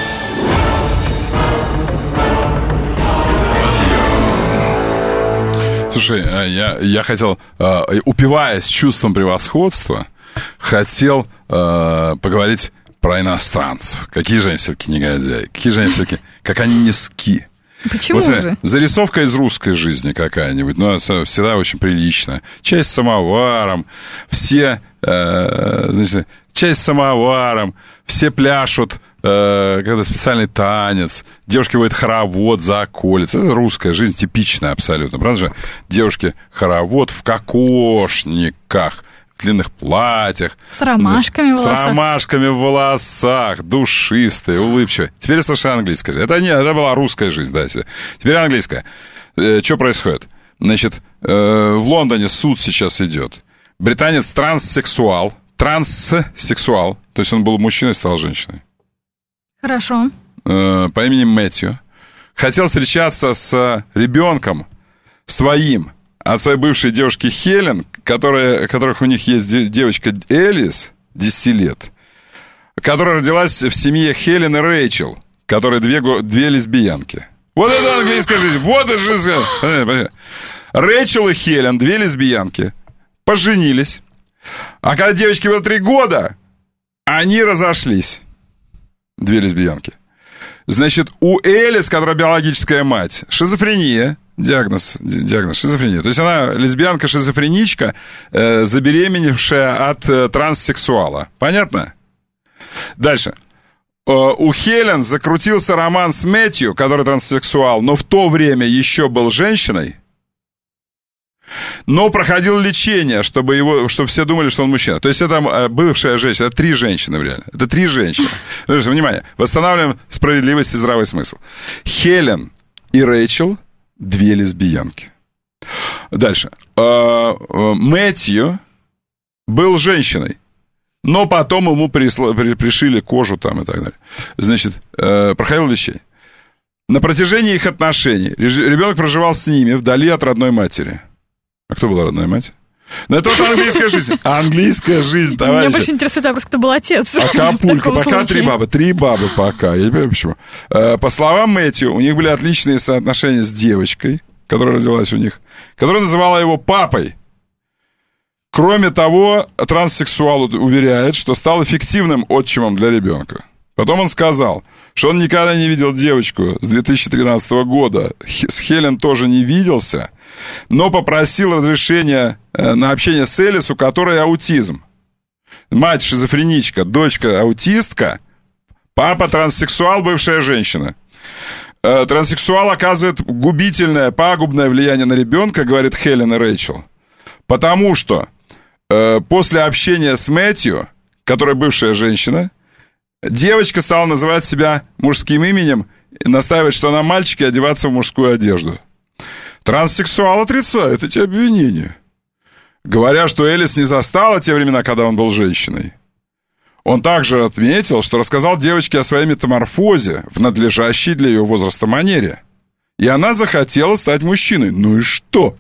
Слушай, я, я хотел, упиваясь чувством превосходства, хотел э, поговорить про иностранцев. Какие же они все-таки негодяи, какие же они все-таки, как они низки, Почему вот, же? Зарисовка из русской жизни какая-нибудь, но это всегда очень прилично. Чай с самоваром, все, э, значит, чай с самоваром, все пляшут, э, когда специальный танец, девушки водят хоровод за околицей. Это русская жизнь, типичная абсолютно, правда же? Девушки хоровод в кокошниках, в длинных платьях. С ромашками в волосах. С ромашками в волосах, душистые, улыбчивые. Теперь я слушаю английское. Это, не, это была русская жизнь, да. Теперь английская. Э, что происходит? Значит, э, в Лондоне суд сейчас идет. Британец транссексуал. Транссексуал. То есть он был мужчиной, стал женщиной. Хорошо. Э, по имени Мэтью. Хотел встречаться с ребенком своим от своей бывшей девушки Хелен, которая, которых у них есть девочка Элис, десять лет, которая родилась в семье Хелен и Рэйчел, которые две, две лесбиянки. Вот это английская жизнь. Вот это жизнь. Рэйчел и Хелен, две лесбиянки, поженились. А когда девочке было три года, они разошлись. Две лесбиянки. Значит, у Элис, которая биологическая мать, шизофрения. Диагноз, диагноз шизофрения. То есть она лесбиянка-шизофреничка, э, забеременевшая от э, транссексуала. Понятно? Дальше. Э, у Хелен закрутился роман с Мэтью, который транссексуал, но в то время еще был женщиной, но проходил лечение, чтобы, его, чтобы все думали, что он мужчина. То есть это э, бывшая женщина, это три женщины, реально. Это три женщины. Внимание, восстанавливаем справедливость и здравый смысл. Хелен и Рэйчел — две лесбиянки. Дальше. Мэтью был женщиной, но потом ему присла, при, пришили кожу там и так далее. Значит, проходил лечение. На протяжении их отношений ребенок проживал с ними вдали от родной матери. А кто была родная мать? Ну, это вот английская жизнь. Английская жизнь, товарищи. Меня больше интересует вопрос, кто был отец. Акапулько. Пока случае. три бабы. Три бабы пока. Я не понимаю, почему. По словам Мэтью, у них были отличные соотношения с девочкой, которая родилась у них, которая называла его папой. Кроме того, транссексуал уверяет, что стал эффективным отчимом для ребенка. Потом он сказал, что он никогда не видел девочку с две тысячи тринадцатого года. С Хелен тоже не виделся, но попросил разрешения на общение с Элис, у которой аутизм. Мать шизофреничка, дочка аутистка, папа транссексуал, бывшая женщина. Транссексуал оказывает губительное, пагубное влияние на ребенка, говорит Хелен и Рэйчел, потому что э, после общения с Мэтью, которая бывшая женщина, девочка стала называть себя мужским именем и настаивать, что она мальчик, и одеваться в мужскую одежду. Транссексуал отрицает эти обвинения, говоря, что Элис не застала те времена, когда он был женщиной. Он также отметил, что рассказал девочке о своей метаморфозе в надлежащей для ее возраста манере. И она захотела стать мужчиной. Ну и что?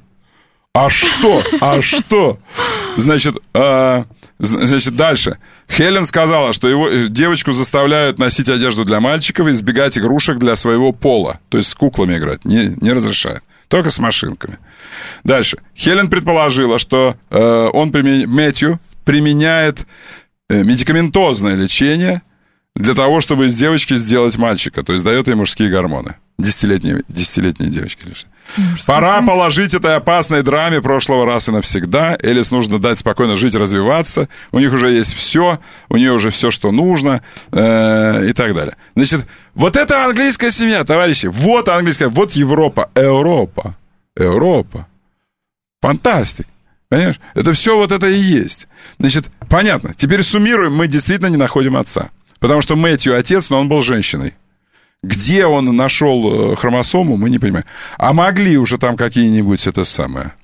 А что? А что? Значит, э, значит, дальше. Хелен сказала, что его, девочку заставляют носить одежду для мальчиков и избегать игрушек для своего пола. То есть с куклами играть не, не разрешают. Только с машинками. Дальше. Хелен предположила, что э, он, Мэтью, применяет медикаментозное лечение для того, чтобы из девочки сделать мальчика. То есть дает ей мужские гормоны. Десятилетней, десятилетней девочке лишь. Пора положить этой опасной драме прошлого раз и навсегда. Элис нужно дать спокойно жить, развиваться. У них уже есть все. У нее уже все, что нужно. Э, и так далее. Значит, вот это английская семья, товарищи. Вот английская, вот Европа. Европа. Европа. Фантастика. Понимаешь? Это все вот это и есть. Значит, понятно. Теперь суммируем, мы действительно не находим отца. Потому что Мэтью отец, но он был женщиной. Где он нашел хромосому, мы не понимаем. А могли уже там какие-нибудь это самое...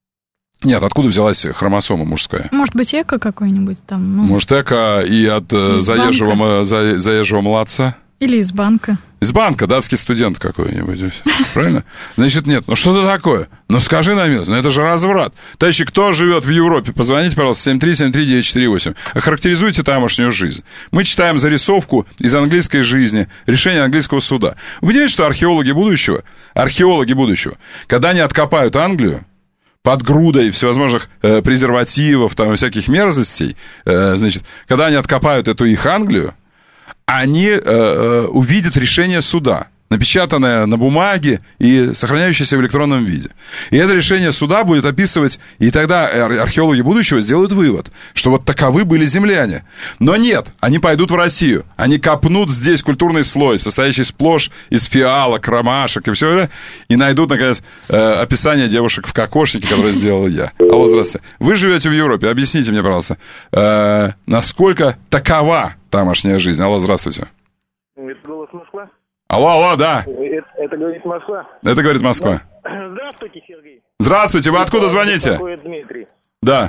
Нет, откуда взялась хромосома мужская? Может быть, эко какой-нибудь там. Ну... Может, эко и от заезжего, за, заезжего молодца? Или из банка. Из банка, датский студент какой-нибудь. Правильно? Значит, нет, ну что это такое? Ну скажи на милость, ну это же разврат. Товарищи, кто живет в Европе, позвоните, пожалуйста, семь три семь три девять четыре восемь. Охарактеризуйте тамошнюю жизнь. Мы читаем зарисовку из английской жизни, решение английского суда. Вы понимаете, что археологи будущего, археологи будущего, когда они откопают Англию, под грудой всевозможных э, презервативов, там, всяких мерзостей, э, значит, когда они откопают эту их Англию, они э, э, увидят решение суда. напечатанное на бумаге и сохраняющееся в электронном виде. И это решение суда будет описывать, и тогда археологи будущего сделают вывод, что вот таковы были земляне. Но нет, они пойдут в Россию, они копнут здесь культурный слой, состоящий сплошь из фиалок, ромашек и все это, и найдут, наконец, описание девушек в кокошнике, которое сделал я. Алло, здравствуйте. Вы живете в Европе, объясните мне, пожалуйста, насколько такова тамошняя жизнь. Алло, здравствуйте. Это голос Москва? Алло, алло, да. Это, это говорит Москва? Это говорит Москва. Здравствуйте, Сергей. Здравствуйте, вы откуда звоните? Такое Дмитрий. Да.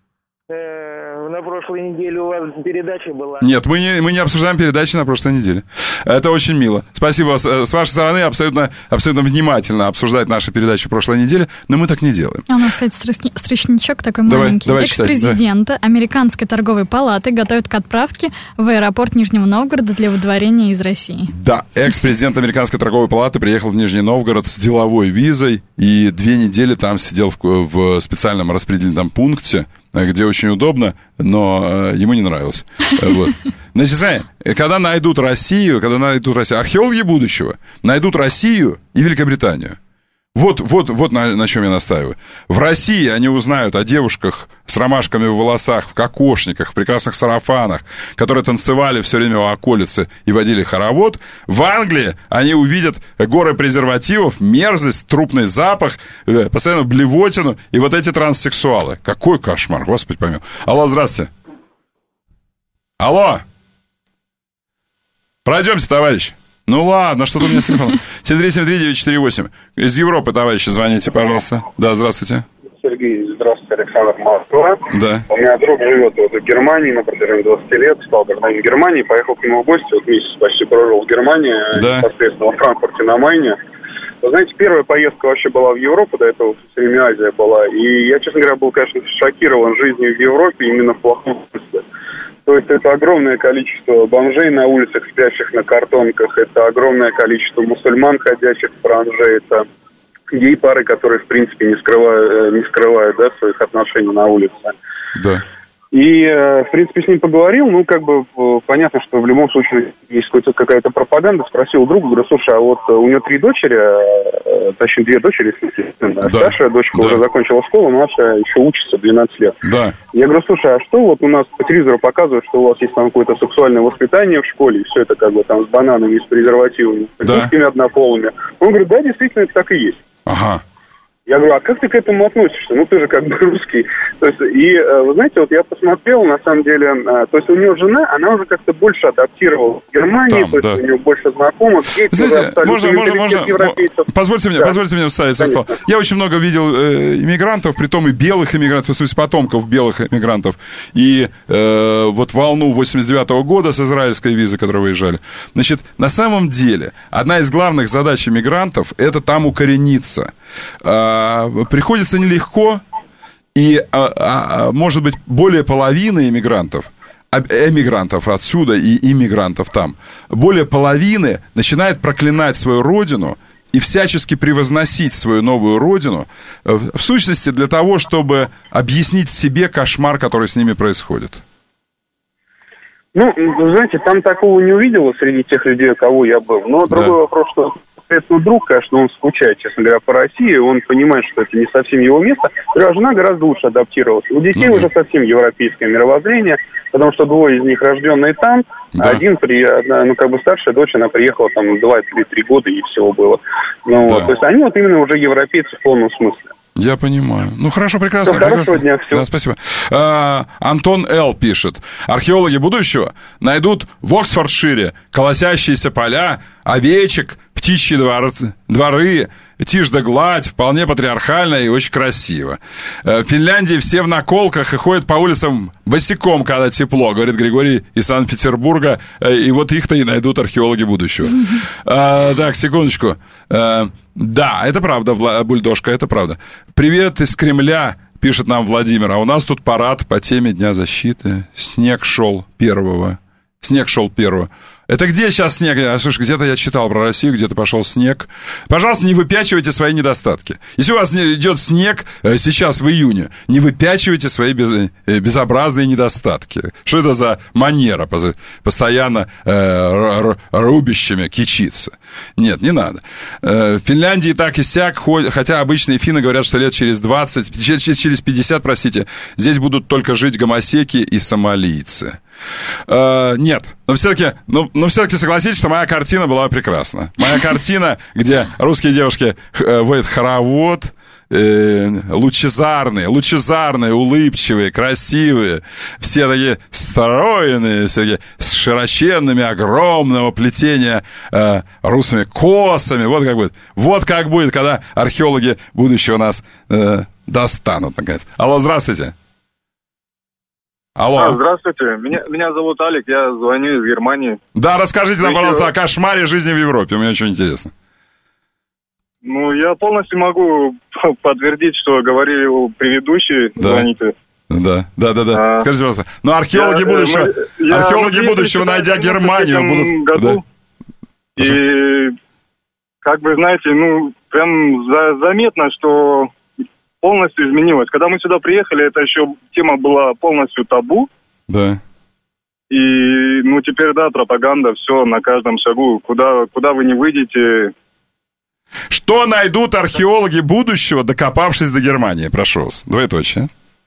Э, на прошлой неделе у вас передача была. Нет, мы не, мы не обсуждаем передачи на прошлой неделе. Это очень мило. Спасибо. С вашей стороны абсолютно, абсолютно внимательно обсуждать наши передачи прошлой недели, но мы так не делаем. А у нас, кстати, строчничок такой давай, маленький. Давай Экс-президента читать, Американской торговой палаты готовят к отправке в аэропорт Нижнего Новгорода для выдворения из России. Да, экс-президент Американской торговой палаты приехал в Нижний Новгород с деловой визой и две недели там сидел в, в специальном распределительном пункте, где очень удобно, но э, ему не нравилось. Вот. Значит, знаете, когда найдут Россию, когда найдут Россию, археологи будущего найдут Россию и Великобританию. Вот, вот, вот на, на чем я настаиваю. В России они узнают о девушках с ромашками в волосах, в кокошниках, в прекрасных сарафанах, которые танцевали все время у околицы и водили хоровод. В Англии они увидят горы презервативов, мерзость, трупный запах, постоянно блевотину и вот эти транссексуалы. Какой кошмар, Господи помилуй. Алло, здравствуйте. Алло. Пройдемте, товарищ. Ну ладно, что-то у меня с телефоном. семь три семь три девять четыре восемь. Из Европы, товарищи, звоните, пожалуйста. Да, здравствуйте. Сергей, здравствуйте, Александр, Москва. Да. У меня друг живет вот в Германии на протяжении двадцати лет, стал гражданином Германии, поехал к нему в гости, вот месяц почти прожил в Германии, да. Непосредственно в Франкфурте на Майне. Вы знаете, первая поездка вообще была в Европу, до этого все время Азия была, и я, честно говоря, был, конечно, шокирован жизнью в Европе именно в плохом смысле. То есть это огромное количество бомжей на улицах, спящих на картонках, это огромное количество мусульман, ходящих в транже, это гей-пары, которые, в принципе, не скрывают, не скрывают да, своих отношений на улице. Да. И, в принципе, с ним поговорил, ну, как бы, понятно, что в любом случае есть какая-то пропаганда. Спросил друга, говорю, слушай, а вот у него три дочери, точнее, две дочери, естественно. Да. Старшая дочка да. уже закончила школу, младшая еще учится двенадцать лет. Да. Я говорю, слушай, а что вот у нас по телевизору показывают, что у вас есть там какое-то сексуальное воспитание в школе, и все это как бы там с бананами, с презервативами, с русскими однополыми. Он говорит, да, действительно, это так и есть. Ага. Я говорю, а как ты к этому относишься? Ну, ты же как бы русский. То есть, и, вы знаете, вот я посмотрел, на самом деле, то есть у нее жена, она уже как-то больше адаптировалась в Германии, там, то есть да. у нее больше знакомых. Знаете, можно, можно, можно, позвольте мне, да. позвольте мне вставить это слово. Я очень много видел э, иммигрантов, притом и белых иммигрантов, в смысле потомков белых иммигрантов, и э, вот волну восемьдесят девятого года с израильской визы, которые выезжали. Значит, на самом деле, одна из главных задач иммигрантов – это там укорениться. Приходится нелегко, и, а, а, может быть, более половины иммигрантов, эмигрантов отсюда и иммигрантов там, более половины начинает проклинать свою родину и всячески превозносить свою новую родину, в сущности, для того, чтобы объяснить себе кошмар, который с ними происходит. Ну, вы знаете, там такого не увидела среди тех людей, у кого я был. Но другой да. вопрос, что это друг, конечно, он скучает, честно говоря, по России, он понимает, что это не совсем его место. А жена гораздо лучше адаптировалась. У детей mm-hmm. уже совсем европейское мировоззрение, потому что двое из них рожденные там, да. а один, при, одна, ну, как бы старшая дочь, она приехала там два-три года, и всего было. Ну, да. вот, то есть они вот именно уже европейцы в полном смысле. Я понимаю. Ну, хорошо, прекрасно. Ну, прекрасно. Дня, да, спасибо. А, Антон Л. пишет. Археологи будущего найдут в Оксфордшире колосящиеся поля, овечек, птичьи дворцы, дворы, тишь да гладь, вполне патриархально и очень красиво. В Финляндии все в наколках и ходят по улицам босиком, когда тепло, говорит Григорий из Санкт-Петербурга. И вот их-то и найдут археологи будущего. А, так, секундочку. А, да, это правда, Вла... Бульдожка, это правда. Привет из Кремля, пишет нам Владимир. А у нас тут парад по теме Дня защиты. Снег шел первого. Снег шел первого. Это где сейчас снег? Слушай, где-то я читал про Россию, где-то пошел снег. Пожалуйста, не выпячивайте свои недостатки. Если у вас идет снег сейчас в июне, не выпячивайте свои без, безобразные недостатки. Что это за манера постоянно э, рубящими кичиться? Нет, не надо. Э, в Финляндии так и сяк, хотя обычные финны говорят, что лет через двадцать, через пятьдесят, простите, здесь будут только жить гомосеки и сомалийцы. Uh, нет, но все-таки, ну, но все-таки согласитесь, что моя картина была прекрасна. Моя картина, где русские девушки э, водят хоровод, э, лучезарные, лучезарные, улыбчивые, красивые, все такие стройные, все такие с широченными, огромного плетения э, русыми косами. Вот как будет. Вот как будет, когда археологи будущего нас э, достанут, наконец. Алло, здравствуйте. Алло. А, здравствуйте, меня, меня зовут Алик, я звоню из Германии. Да, расскажите нам, пожалуйста, о кошмаре жизни в Европе, мне очень интересно. Ну, я полностью могу подтвердить, что говорили предыдущие да. звоните. Да, да, да, да. А, Скажите, пожалуйста, ну археологи я, будущего, мы, археологи я, будущего, найдя Германию, будут... Году, да. И, как бы, знаете, ну, прям за, заметно, что... полностью изменилось. Когда мы сюда приехали, это еще тема была полностью табу. Да. И, ну, теперь, да, пропаганда, все на каждом шагу. Куда, куда вы не выйдете... Что найдут археологи будущего, докопавшись до Германии? Прошу вас. Двоеточие.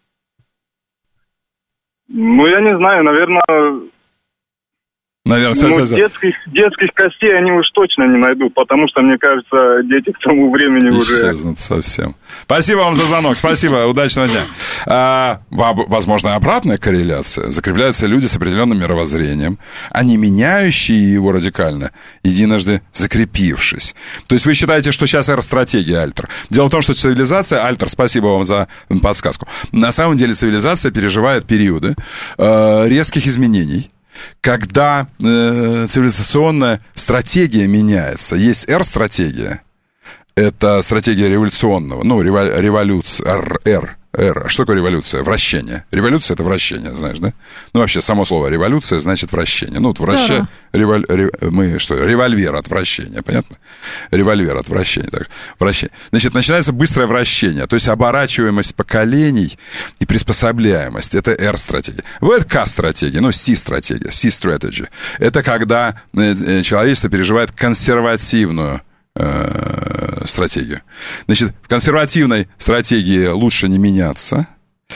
Ну, я не знаю, наверное... Наверное, ну, детских, детских костей они уж точно не найдут, потому что, мне кажется, дети к тому времени уже... Исчезнут совсем. Спасибо вам за звонок, спасибо, удачного дня. А, возможно, обратная корреляция. Закрепляются люди с определенным мировоззрением, а не меняющие его радикально, единожды закрепившись. То есть вы считаете, что сейчас эра-стратегия, Альтер? Дело в том, что цивилизация, Альтер, спасибо вам за подсказку, на самом деле цивилизация переживает периоды э, резких изменений, когда э, цивилизационная стратегия меняется. Есть R-стратегия, это стратегия революционного, ну, рево, революция, R, R, R. Что такое революция? Вращение. Революция — это вращение, знаешь, да? Ну, вообще, само слово революция значит вращение. Ну, вот вращение, да. револь, рев, мы что, револьвер от вращения, понятно? Револьвер от вращения, так, вращение. Значит, начинается быстрое вращение, то есть оборачиваемость поколений и приспособляемость. Это R-стратегия. Вот K-стратегия, ну, C-стратегия, C-strategy. Это когда человечество переживает консервативную стратегию. Значит, в консервативной стратегии лучше не меняться,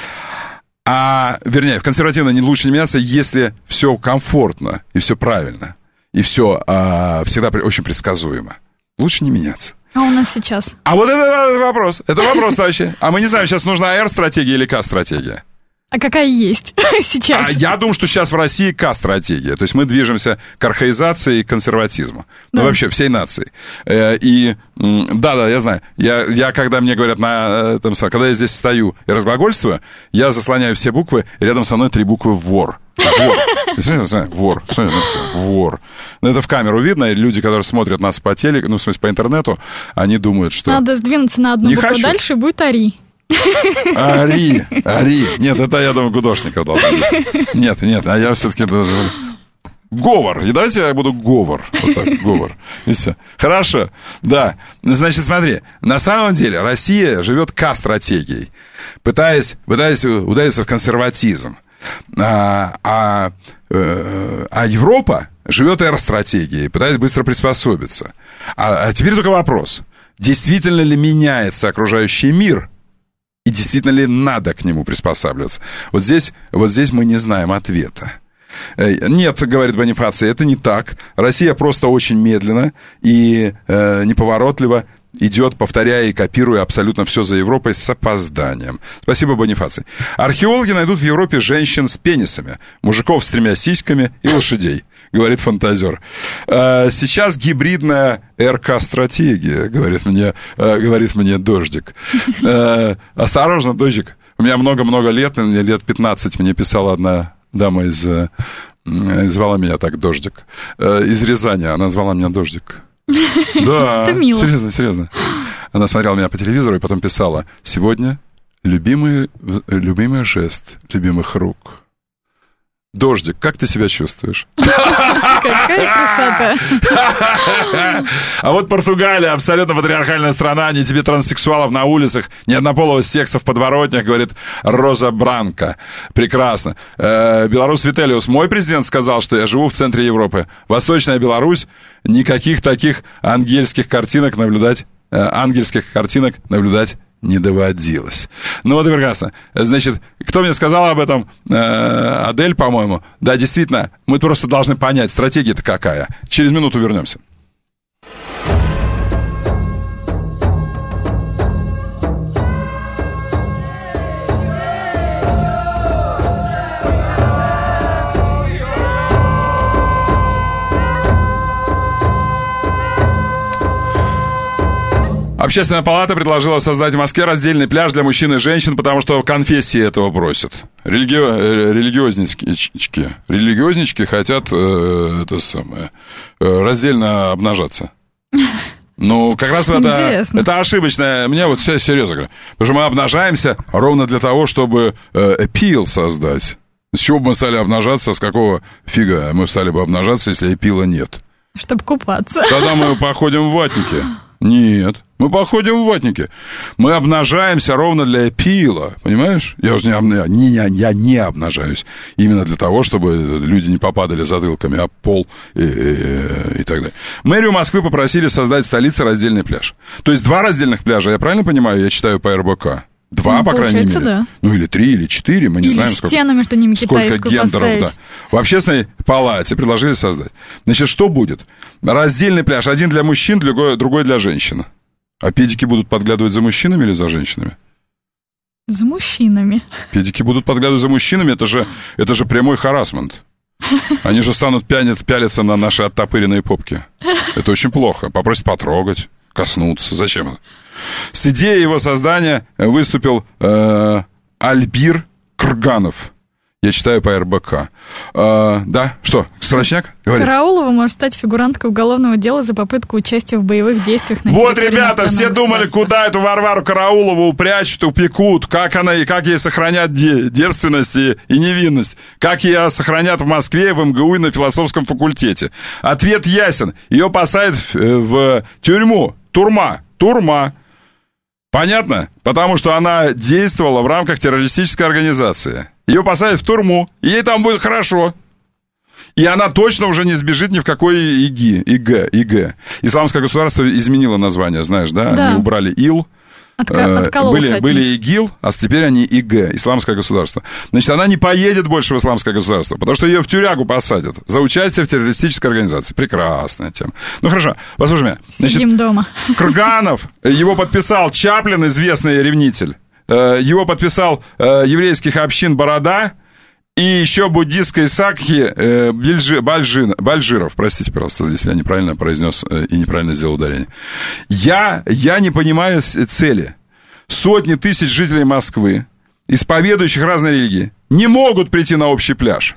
а, вернее, в консервативной не лучше не меняться, если все комфортно и все правильно, и все а, всегда очень предсказуемо. Лучше не меняться. А у нас сейчас? А вот это вопрос. Это вопрос, товарищи. А мы не знаем, сейчас нужна R-стратегия или K-стратегия. А какая есть сейчас? А я думаю, что сейчас в России К-стратегия. То есть мы движемся к архаизации и консерватизму. Да. Ну, вообще, всей нации. И да-да, я знаю. Я, я когда мне говорят, на, там, когда я здесь стою и разглагольствую, я заслоняю все буквы, и рядом со мной три буквы «вор». Вор. Вор. Что я написал? Вор. Но это в камеру видно, и люди, которые смотрят нас по телеку, ну, в смысле, по интернету, они думают, что... Надо сдвинуться на одну не букву хочу. Дальше, будет «ари». Ари, Ари. Нет, это, я думаю, Гудошников должен здесь. Нет, нет, а я все-таки даже... Говор. И давайте я буду говор. Вот так, говор. И все. Хорошо. Да. Значит, смотри. На самом деле Россия живет К-стратегией, пытаясь, пытаясь удариться в консерватизм. А, а, а Европа живет Р-стратегией, пытаясь быстро приспособиться. А, а теперь только вопрос. Действительно ли меняется окружающий мир? И действительно ли надо к нему приспосабливаться? Вот здесь, вот здесь мы не знаем ответа. Нет, говорит Бонифаций, это не так. Россия просто очень медленно и э, неповоротливо идет, повторяя и копируя абсолютно все за Европой с опозданием. Спасибо, Бонифаций. Археологи найдут в Европе женщин с пенисами, мужиков с тремя сиськами и лошадей, говорит фантазер. Сейчас гибридная РК-стратегия, говорит мне, говорит мне Дождик. Осторожно, Дождик. У меня много-много лет, лет пятнадцать мне писала одна дама из... Звала меня так Дождик. Из Рязани. Она звала меня Дождик. Да, серьезно, серьезно. Она смотрела меня по телевизору и потом писала: сегодня любимый, любимый жест любимых рук. Дождик, как ты себя чувствуешь? Какая красота. А вот Португалия, абсолютно патриархальная страна, ни тебе транссексуалов на улицах, ни однополого секса в подворотнях, говорит Роза Бранко. Прекрасно. Беларусь Вителиус, мой президент сказал, что я живу в центре Европы. Восточная Беларусь, никаких таких ангельских картинок наблюдать, ангельских картинок наблюдать не доводилось. Ну вот и прекрасно. Значит, кто мне сказал об этом? Э, Адель, по-моему. Да, действительно, мы просто должны понять, стратегия-то какая. Через минуту вернемся. Общественная палата предложила создать в Москве раздельный пляж для мужчин и женщин, потому что конфессии этого просят. Религи... Религиознички. Религиознички хотят э, это самое, э, раздельно обнажаться. Ну, как раз это, это ошибочное. Мне вот все серьезно говорю. Потому что мы обнажаемся ровно для того, чтобы э, appeal создать. С чего бы мы стали обнажаться, с какого фига мы стали бы обнажаться, если appeal нет? Чтобы купаться. Тогда мы походим в ватники. Нет, мы походим в ватники. Мы обнажаемся ровно для эпила, понимаешь? Я уже не, не, я не обнажаюсь. Именно для того, чтобы люди не попадали затылками об пол и, и, и так далее. Мэрию Москвы попросили создать в столице раздельный пляж. То есть два раздельных пляжа, я правильно понимаю? Я читаю по эр бэ ка. Два, ну, по крайней мере. Да. Ну, или три, или четыре, мы не или знаем, сколько, между ними сколько гендеров. Да. В общественной палате предложили создать. Значит, что будет? Раздельный пляж. Один для мужчин, другой, другой для женщин. А педики будут подглядывать за мужчинами или за женщинами? За мужчинами. Педики будут подглядывать за мужчинами, это же, это же прямой харассмент. Они же станут пялиться, пялиться на наши оттопыренные попки. Это очень плохо. Попросят потрогать, коснуться. Зачем это? С идеей его создания выступил э, Альбир Крганов. Я читаю по эр бэ ка. Э, да, что, Страшняк? Говори. Караулова может стать фигуранткой уголовного дела за попытку участия в боевых действиях на вот, ребята, все думали, куда эту Варвару Караулову упрячут, упекут, как она и как ей сохранят де- девственность и, и невинность, как ее сохранят в Москве, в эм гэ у и на философском факультете. Ответ ясен. Ее посадят в, в тюрьму. Турма. Турма. Понятно? Потому что она действовала в рамках террористической организации. Ее посадят в турму, и ей там будет хорошо. И она точно уже не сбежит ни в какой ИГИ, ИГ, ИГ. Исламское государство изменило название, знаешь, да? Да. Они убрали ИЛ. Отка- были, были ИГИЛ, а теперь они ИГ, Исламское государство. Значит, она не поедет больше в Исламское государство, потому что ее в тюрягу посадят за участие в террористической организации. Прекрасная тема. Ну, хорошо, послушай меня. Значит, сидим дома. Крганов, его подписал Чаплин, известный ревнитель. Его подписал еврейских общин Борода и еще буддистской сакхи Бальжи, Бальжин, Бальжиров. Простите, пожалуйста, если я неправильно произнес и неправильно сделал ударение. Я, я не понимаю цели. Сотни тысяч жителей Москвы, исповедующих разные религии, не могут прийти на общий пляж.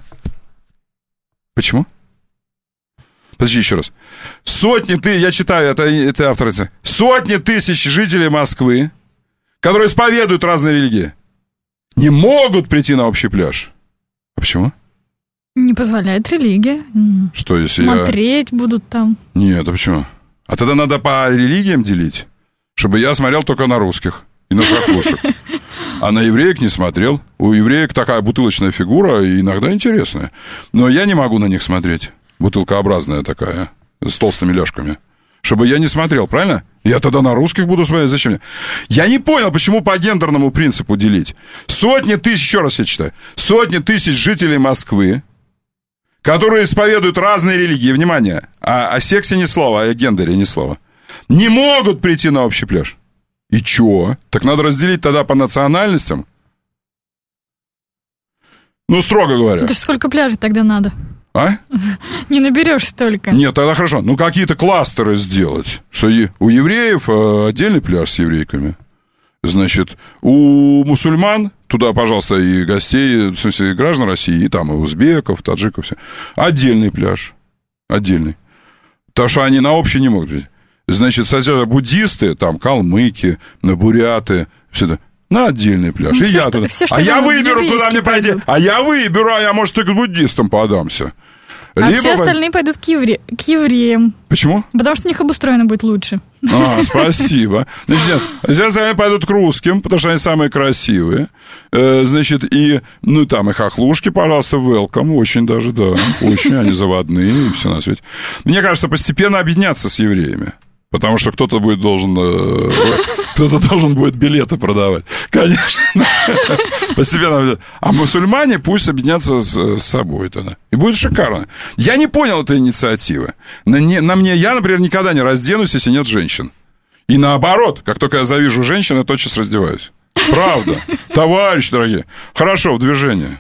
Почему? Подожди еще раз. Сотни тысяч, я читаю, это, это автор. Сотни тысяч жителей Москвы, которые исповедуют разные религии, не могут прийти на общий пляж. А почему? Не позволяет религия. Что, если Смотреть я... будут там. Нет, а почему? А тогда надо по религиям делить, чтобы я смотрел только на русских и на проклушек. А на евреек не смотрел. У евреек такая бутылочная фигура, и иногда интересная. Но я не могу на них смотреть. Бутылкообразная такая, с толстыми ляжками. Чтобы я не смотрел, правильно? Я тогда на русских буду смотреть. Зачем мне? Я не понял, почему по гендерному принципу делить. Сотни тысяч, еще раз я читаю, сотни тысяч жителей Москвы, которые исповедуют разные религии, внимание, о, о сексе ни слова, о гендере ни слова, не могут прийти на общий пляж. И чё? Так надо разделить тогда по национальностям? Ну, строго говоря. Это ж сколько пляжей тогда надо? А? Не наберешь столько. Нет, тогда хорошо. Ну, какие-то кластеры сделать. Что у евреев отдельный пляж с еврейками. Значит, у мусульман, туда, пожалуйста, и гостей, в смысле, и граждан России, и там и узбеков, таджиков, все. Отдельный пляж. Отдельный. Потому что они на общий не могут. Значит, буддисты, там, калмыки, буряты, все это. на отдельный пляж. Ну, и все, я что, туда. Все, а я выберу, куда мне пойти. А я выберу, а я, может, и к буддистам подамся. А Либо... все остальные пойдут к, евре... к евреям. Почему? Потому что у них обустроено будет лучше. А, спасибо. Значит, все остальные пойдут к русским, потому что они самые красивые. Значит, и, ну, там и хохлушки, пожалуйста, welcome. Очень даже, да. Очень они заводные и все на свете. Мне кажется, постепенно объединяться с евреями. Потому что кто-то будет должен, кто-то должен будет билеты продавать. Конечно. Постепенно. А мусульмане пусть объединятся с, с собой тогда. И будет шикарно. Я не понял этой инициативы. На, не, на мне, я, например, никогда не разденусь, если нет женщин. И наоборот, как только я завижу женщин, я тотчас раздеваюсь. Правда. Товарищи дорогие. Хорошо, в движение.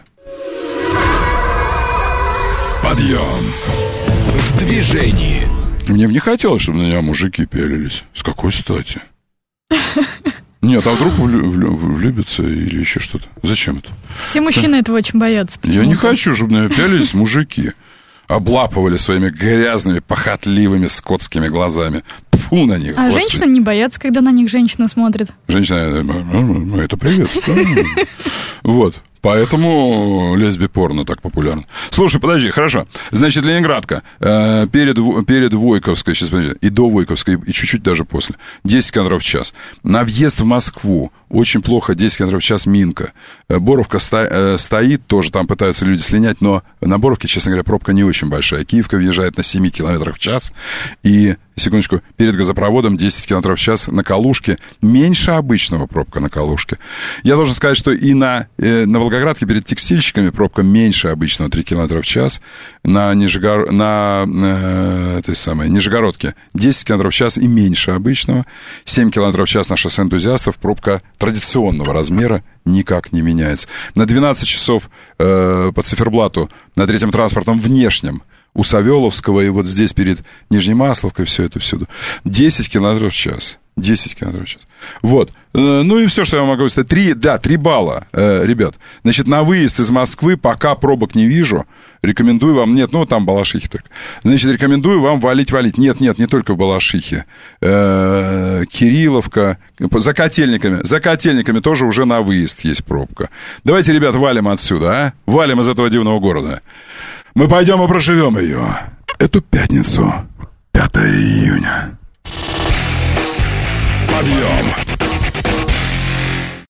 Подъем. В движении. Мне бы не хотелось, чтобы на меня мужики пялились. С какой стати? Нет, а вдруг влю- влю- влюбятся или еще что-то? Зачем это? Все мужчины этого очень боятся. Я не хочу, чтобы на меня пялились мужики. Облапывали своими грязными, похотливыми скотскими глазами. Фу на них. А господи. Женщины не боятся, когда на них женщина смотрит. Женщина, мы это приветствуем. Вот. Поэтому лесби-порно так популярно. Слушай, подожди, хорошо. Значит, Ленинградка. Э, перед, перед Войковской, сейчас подожди, и до Войковской, и чуть-чуть даже после. десять километров в час. На въезд в Москву очень плохо, десять километров в час Минка. Боровка сто, э, стоит, тоже там пытаются люди слинять, но на Боровке, честно говоря, пробка не очень большая. Киевка въезжает на семь километров в час. И, секундочку, перед газопроводом десять километров в час на Калужке. Меньше обычного пробка на Калужке. Я должен сказать, что и на, э, на Волгоградке перед текстильщиками пробка меньше обычного, три километра в час. На, Нижегор... на э, этой самой Нижегородке десять километров в час и меньше обычного. семь километров в час на шоссе энтузиастов. Пробка традиционного размера никак не меняется. На двенадцать часов э, по циферблату на третьем транспортном внешнем у Савеловского и вот здесь перед Нижней Масловкой все это всюду. десять километров в час. десять километров в час. Вот. Ну и все, что я могу сказать. Три, да, три балла, э, ребят. Значит, на выезд из Москвы пока пробок не вижу. Рекомендую вам... Нет, ну там Балашихи только. Значит, рекомендую вам валить-валить. Нет, нет, не только в Балашихе. Э, Кирилловка. За Котельниками. За Котельниками тоже уже на выезд есть пробка. Давайте, ребят, валим отсюда, а? Валим из этого дивного города. Мы пойдем и проживем ее. Эту пятницу, пятого июня. Подъем.